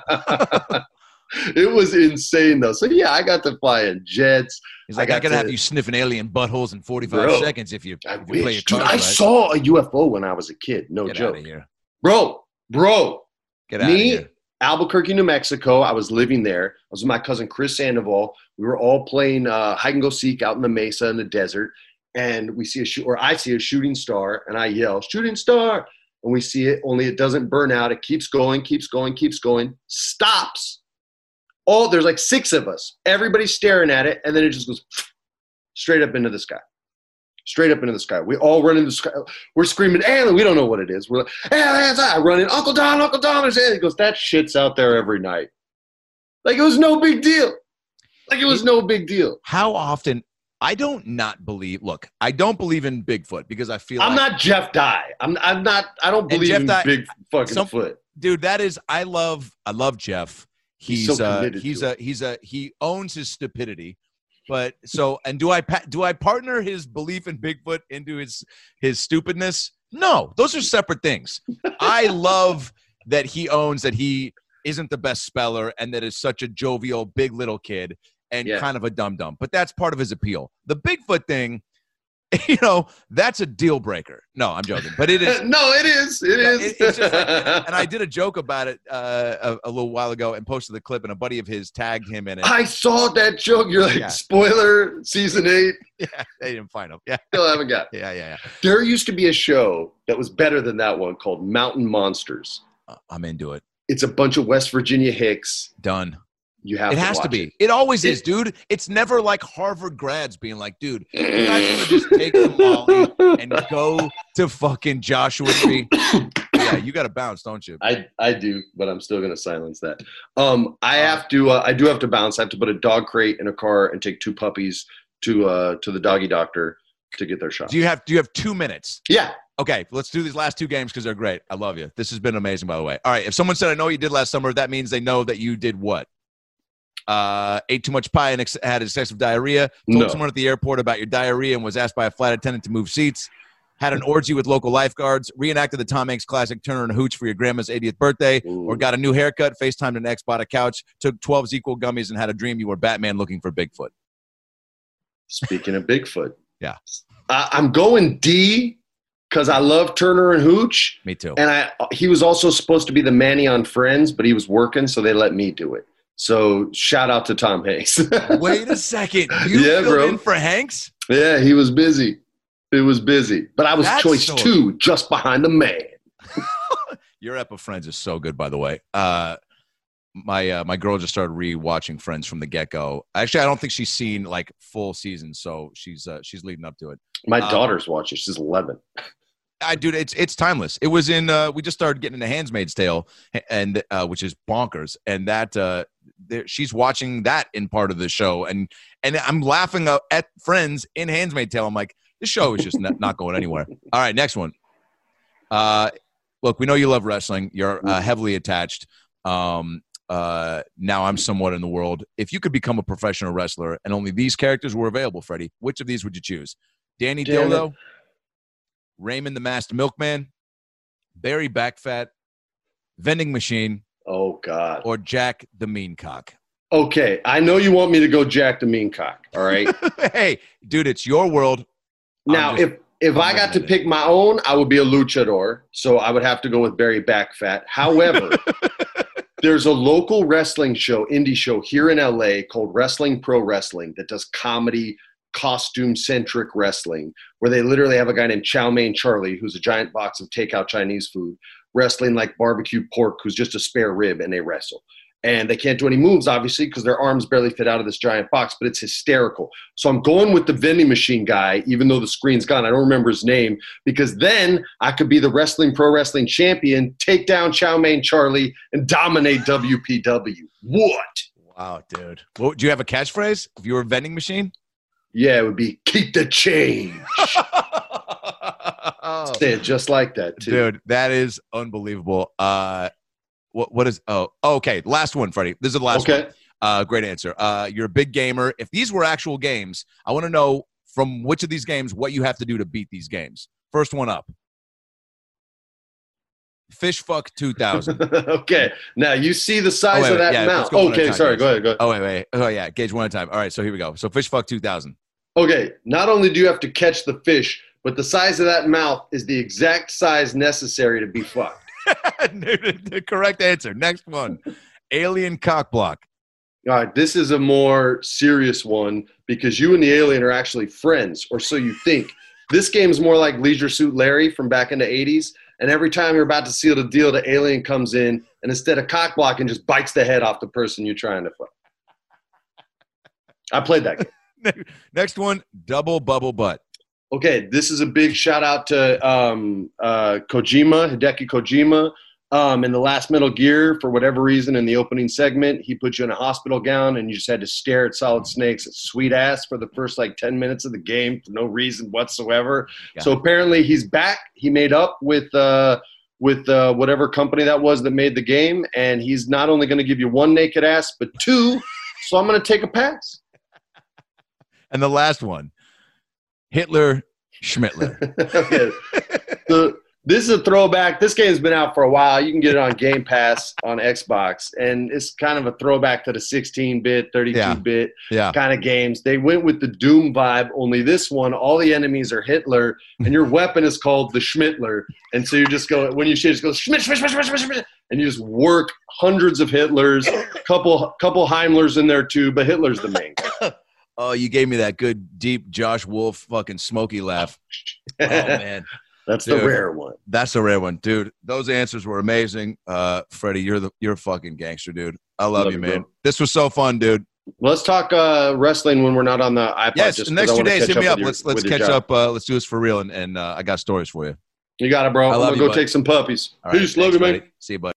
It was insane, though. So, yeah, I got to fly in jets. He's like, I got to have you sniffing alien buttholes in 45 seconds if you play your cards. Dude, I saw a UFO when I was a kid. No joke. Get out of here. Bro. Get out of here. Albuquerque, New Mexico. I was living there. I was with my cousin Chris Sandoval. We were all playing hide and go seek out in the mesa in the desert. And we see I see a shooting star, and I yell, shooting star. And we see it, only it doesn't burn out. It keeps going, stops. There's like 6 of us. Everybody's staring at it, and then it just goes straight up into the sky. We all run into the sky. We're screaming, alien. We don't know what it is. We're like, aliens. I run in, Uncle Don, there's alien. He goes, that shit's out there every night. Like it was no big deal. How often? I don't not believe. Look, I don't believe in Bigfoot because I feel I'm not Jeff Dye. I'm not. I don't believe in big fucking foot. Dude, that is. I love Jeff. He owns his stupidity. But and do I partner his belief in Bigfoot into his stupidness? No, those are separate things. I love that he owns that he isn't the best speller and that is such a jovial, big little kid and kind of a dum-dum. But that's part of his appeal. The Bigfoot thing, that's a deal breaker. No, I'm joking. But it is. No, it is. It is. It's just like, and I did a joke about it a little while ago and posted the clip, and a buddy of his tagged him in it. I saw that joke. You're like, spoiler, season 8. Yeah, they didn't find him. Yeah. Still haven't got it. Yeah. There used to be a show that was better than that one called Mountain Monsters. I'm into it. It's a bunch of West Virginia hicks. Done. You have it has to be. It always is, dude. It's never like Harvard grads being like, dude, you're not going to just take the Molly and go to fucking Joshua Tree. Yeah, you got to bounce, don't you? I do, but I'm still going to silence that. I do have to bounce. I have to put a dog crate in a car and take 2 puppies to the doggy doctor to get their shots. Do you have 2 minutes? Yeah. Okay, let's do these last 2 games because they're great. I love you. This has been amazing, by the way. All right, if someone said, I know what you did last summer, that means they know that you did what? Ate too much pie and had excessive diarrhea, told someone at the airport about your diarrhea and was asked by a flight attendant to move seats, had an orgy with local lifeguards, reenacted the Tom Hanks classic Turner and Hooch for your grandma's 80th birthday, or got a new haircut, FaceTimed an ex, bought a couch, took 12 ZzzQuil gummies, and had a dream you were Batman looking for Bigfoot. Speaking of Bigfoot. Yeah. I'm going D because I love Turner and Hooch. Me too. And he was also supposed to be the Manny on Friends, but he was working, so they let me do it. So shout out to Tom Hanks. Wait a second. You filled in for Hanks? Yeah, he was busy. It was busy. But I was choice 2, just behind the man. Your ep of Friends is so good, by the way. My girl just started re-watching Friends from the get-go. Actually, I don't think she's seen like full season, so she's leading up to it. My daughter's watching. She's 11. Dude, it's timeless. It was in. We just started getting into *Handmaid's Tale*, and which is bonkers. And that she's watching that in part of the show, and I'm laughing at Friends in *Handmaid's Tale*. I'm like, this show is just not going anywhere. All right, next one. Look, we know you love wrestling. You're heavily attached. Now I'm somewhat in the world. If you could become a professional wrestler and only these characters were available, Freddie, which of these would you choose? Danny Damn Dildo, Raymond the Masked Milkman, Barry Backfat, Vending Machine, Oh God. or Jack the Mean Cock? Okay, I know you want me to go Jack the Mean Cock. All right. Hey, dude, it's your world. Now, if I got to pick my own, I would be a luchador. So I would have to go with Barry Backfat. However, there's a local wrestling show, indie show here in LA called Wrestling Pro Wrestling that does comedy, costume-centric wrestling, where they literally have a guy named Chow Mein Charlie, who's a giant box of takeout Chinese food, wrestling like barbecue pork, who's just a spare rib, and they wrestle. And they can't do any moves, obviously, because their arms barely fit out of this giant box, but it's hysterical. So I'm going with the vending machine guy, even though the screen's gone. I don't remember his name, because then I could be the Wrestling Pro Wrestling champion, take down Chow Mein Charlie, and dominate WPW. What? Wow, dude. Well, do you have a catchphrase if you were a vending machine? Yeah, it would be keep the change. Say it just like that, too. Dude, that is unbelievable. What is? Oh, okay. Last one, Freddie. This is the last one. Great answer. You're a big gamer. If these were actual games, I want to know from which of these games what you have to do to beat these games. First one up. Fish Fuck 2000. Okay. Now you see the size of that mouth. Okay, sorry. Go ahead. Oh, wait. Oh, yeah. Gauge one at a time. All right. So here we go. So Fish Fuck 2000. Okay. Not only do you have to catch the fish, but the size of that mouth is the exact size necessary to be fucked. The correct answer. Next one. Alien Cock Block. All right. This is a more serious one because you and the alien are actually friends, or so you think. This game is more like Leisure Suit Larry from back in the 80s. And every time you're about to seal the deal, the alien comes in and instead of cock blocking, just bites the head off the person you're trying to fuck. I played that game. Next one, Double Bubble Butt. Okay, this is a big shout out to Kojima, Hideki Kojima. In the last Metal Gear, for whatever reason, in the opening segment, he put you in a hospital gown and you just had to stare at Solid Snake's sweet ass for the first 10 minutes of the game for no reason whatsoever. Yeah. So apparently he's back. He made up with whatever company that was that made the game, and he's not only going to give you one naked ass, but two. So I'm going to take a pass. And the last one, Hitler Schmittler. Okay. This is a throwback. This game's been out for a while. You can get it on Game Pass on Xbox, and it's kind of a throwback to the 16-bit, 32-bit kind of games. They went with the Doom vibe, only this one, all the enemies are Hitler, and your weapon is called the Schmittler. And so you just go, when you shoot, just go, Schmitt, Schmitt, Schmitt, Schmitt, Schmitt, and you just work hundreds of Hitlers, couple Heimlers in there too, but Hitler's the main guy. Oh, you gave me that good, deep Josh Wolf fucking smoky laugh. Oh, man. That's the rare one. That's the rare one, dude. Those answers were amazing. Freddie, you're a fucking gangster, dude. I love you, man. Bro. This was so fun, dude. Let's talk wrestling when we're not on the iPod. Yes, the next 2 days, hit me up. Let's catch up. Let's do this for real, and I got stories for you. You got it, bro. I'm gonna go take some puppies. All right, peace, love you, man. See you, buddy.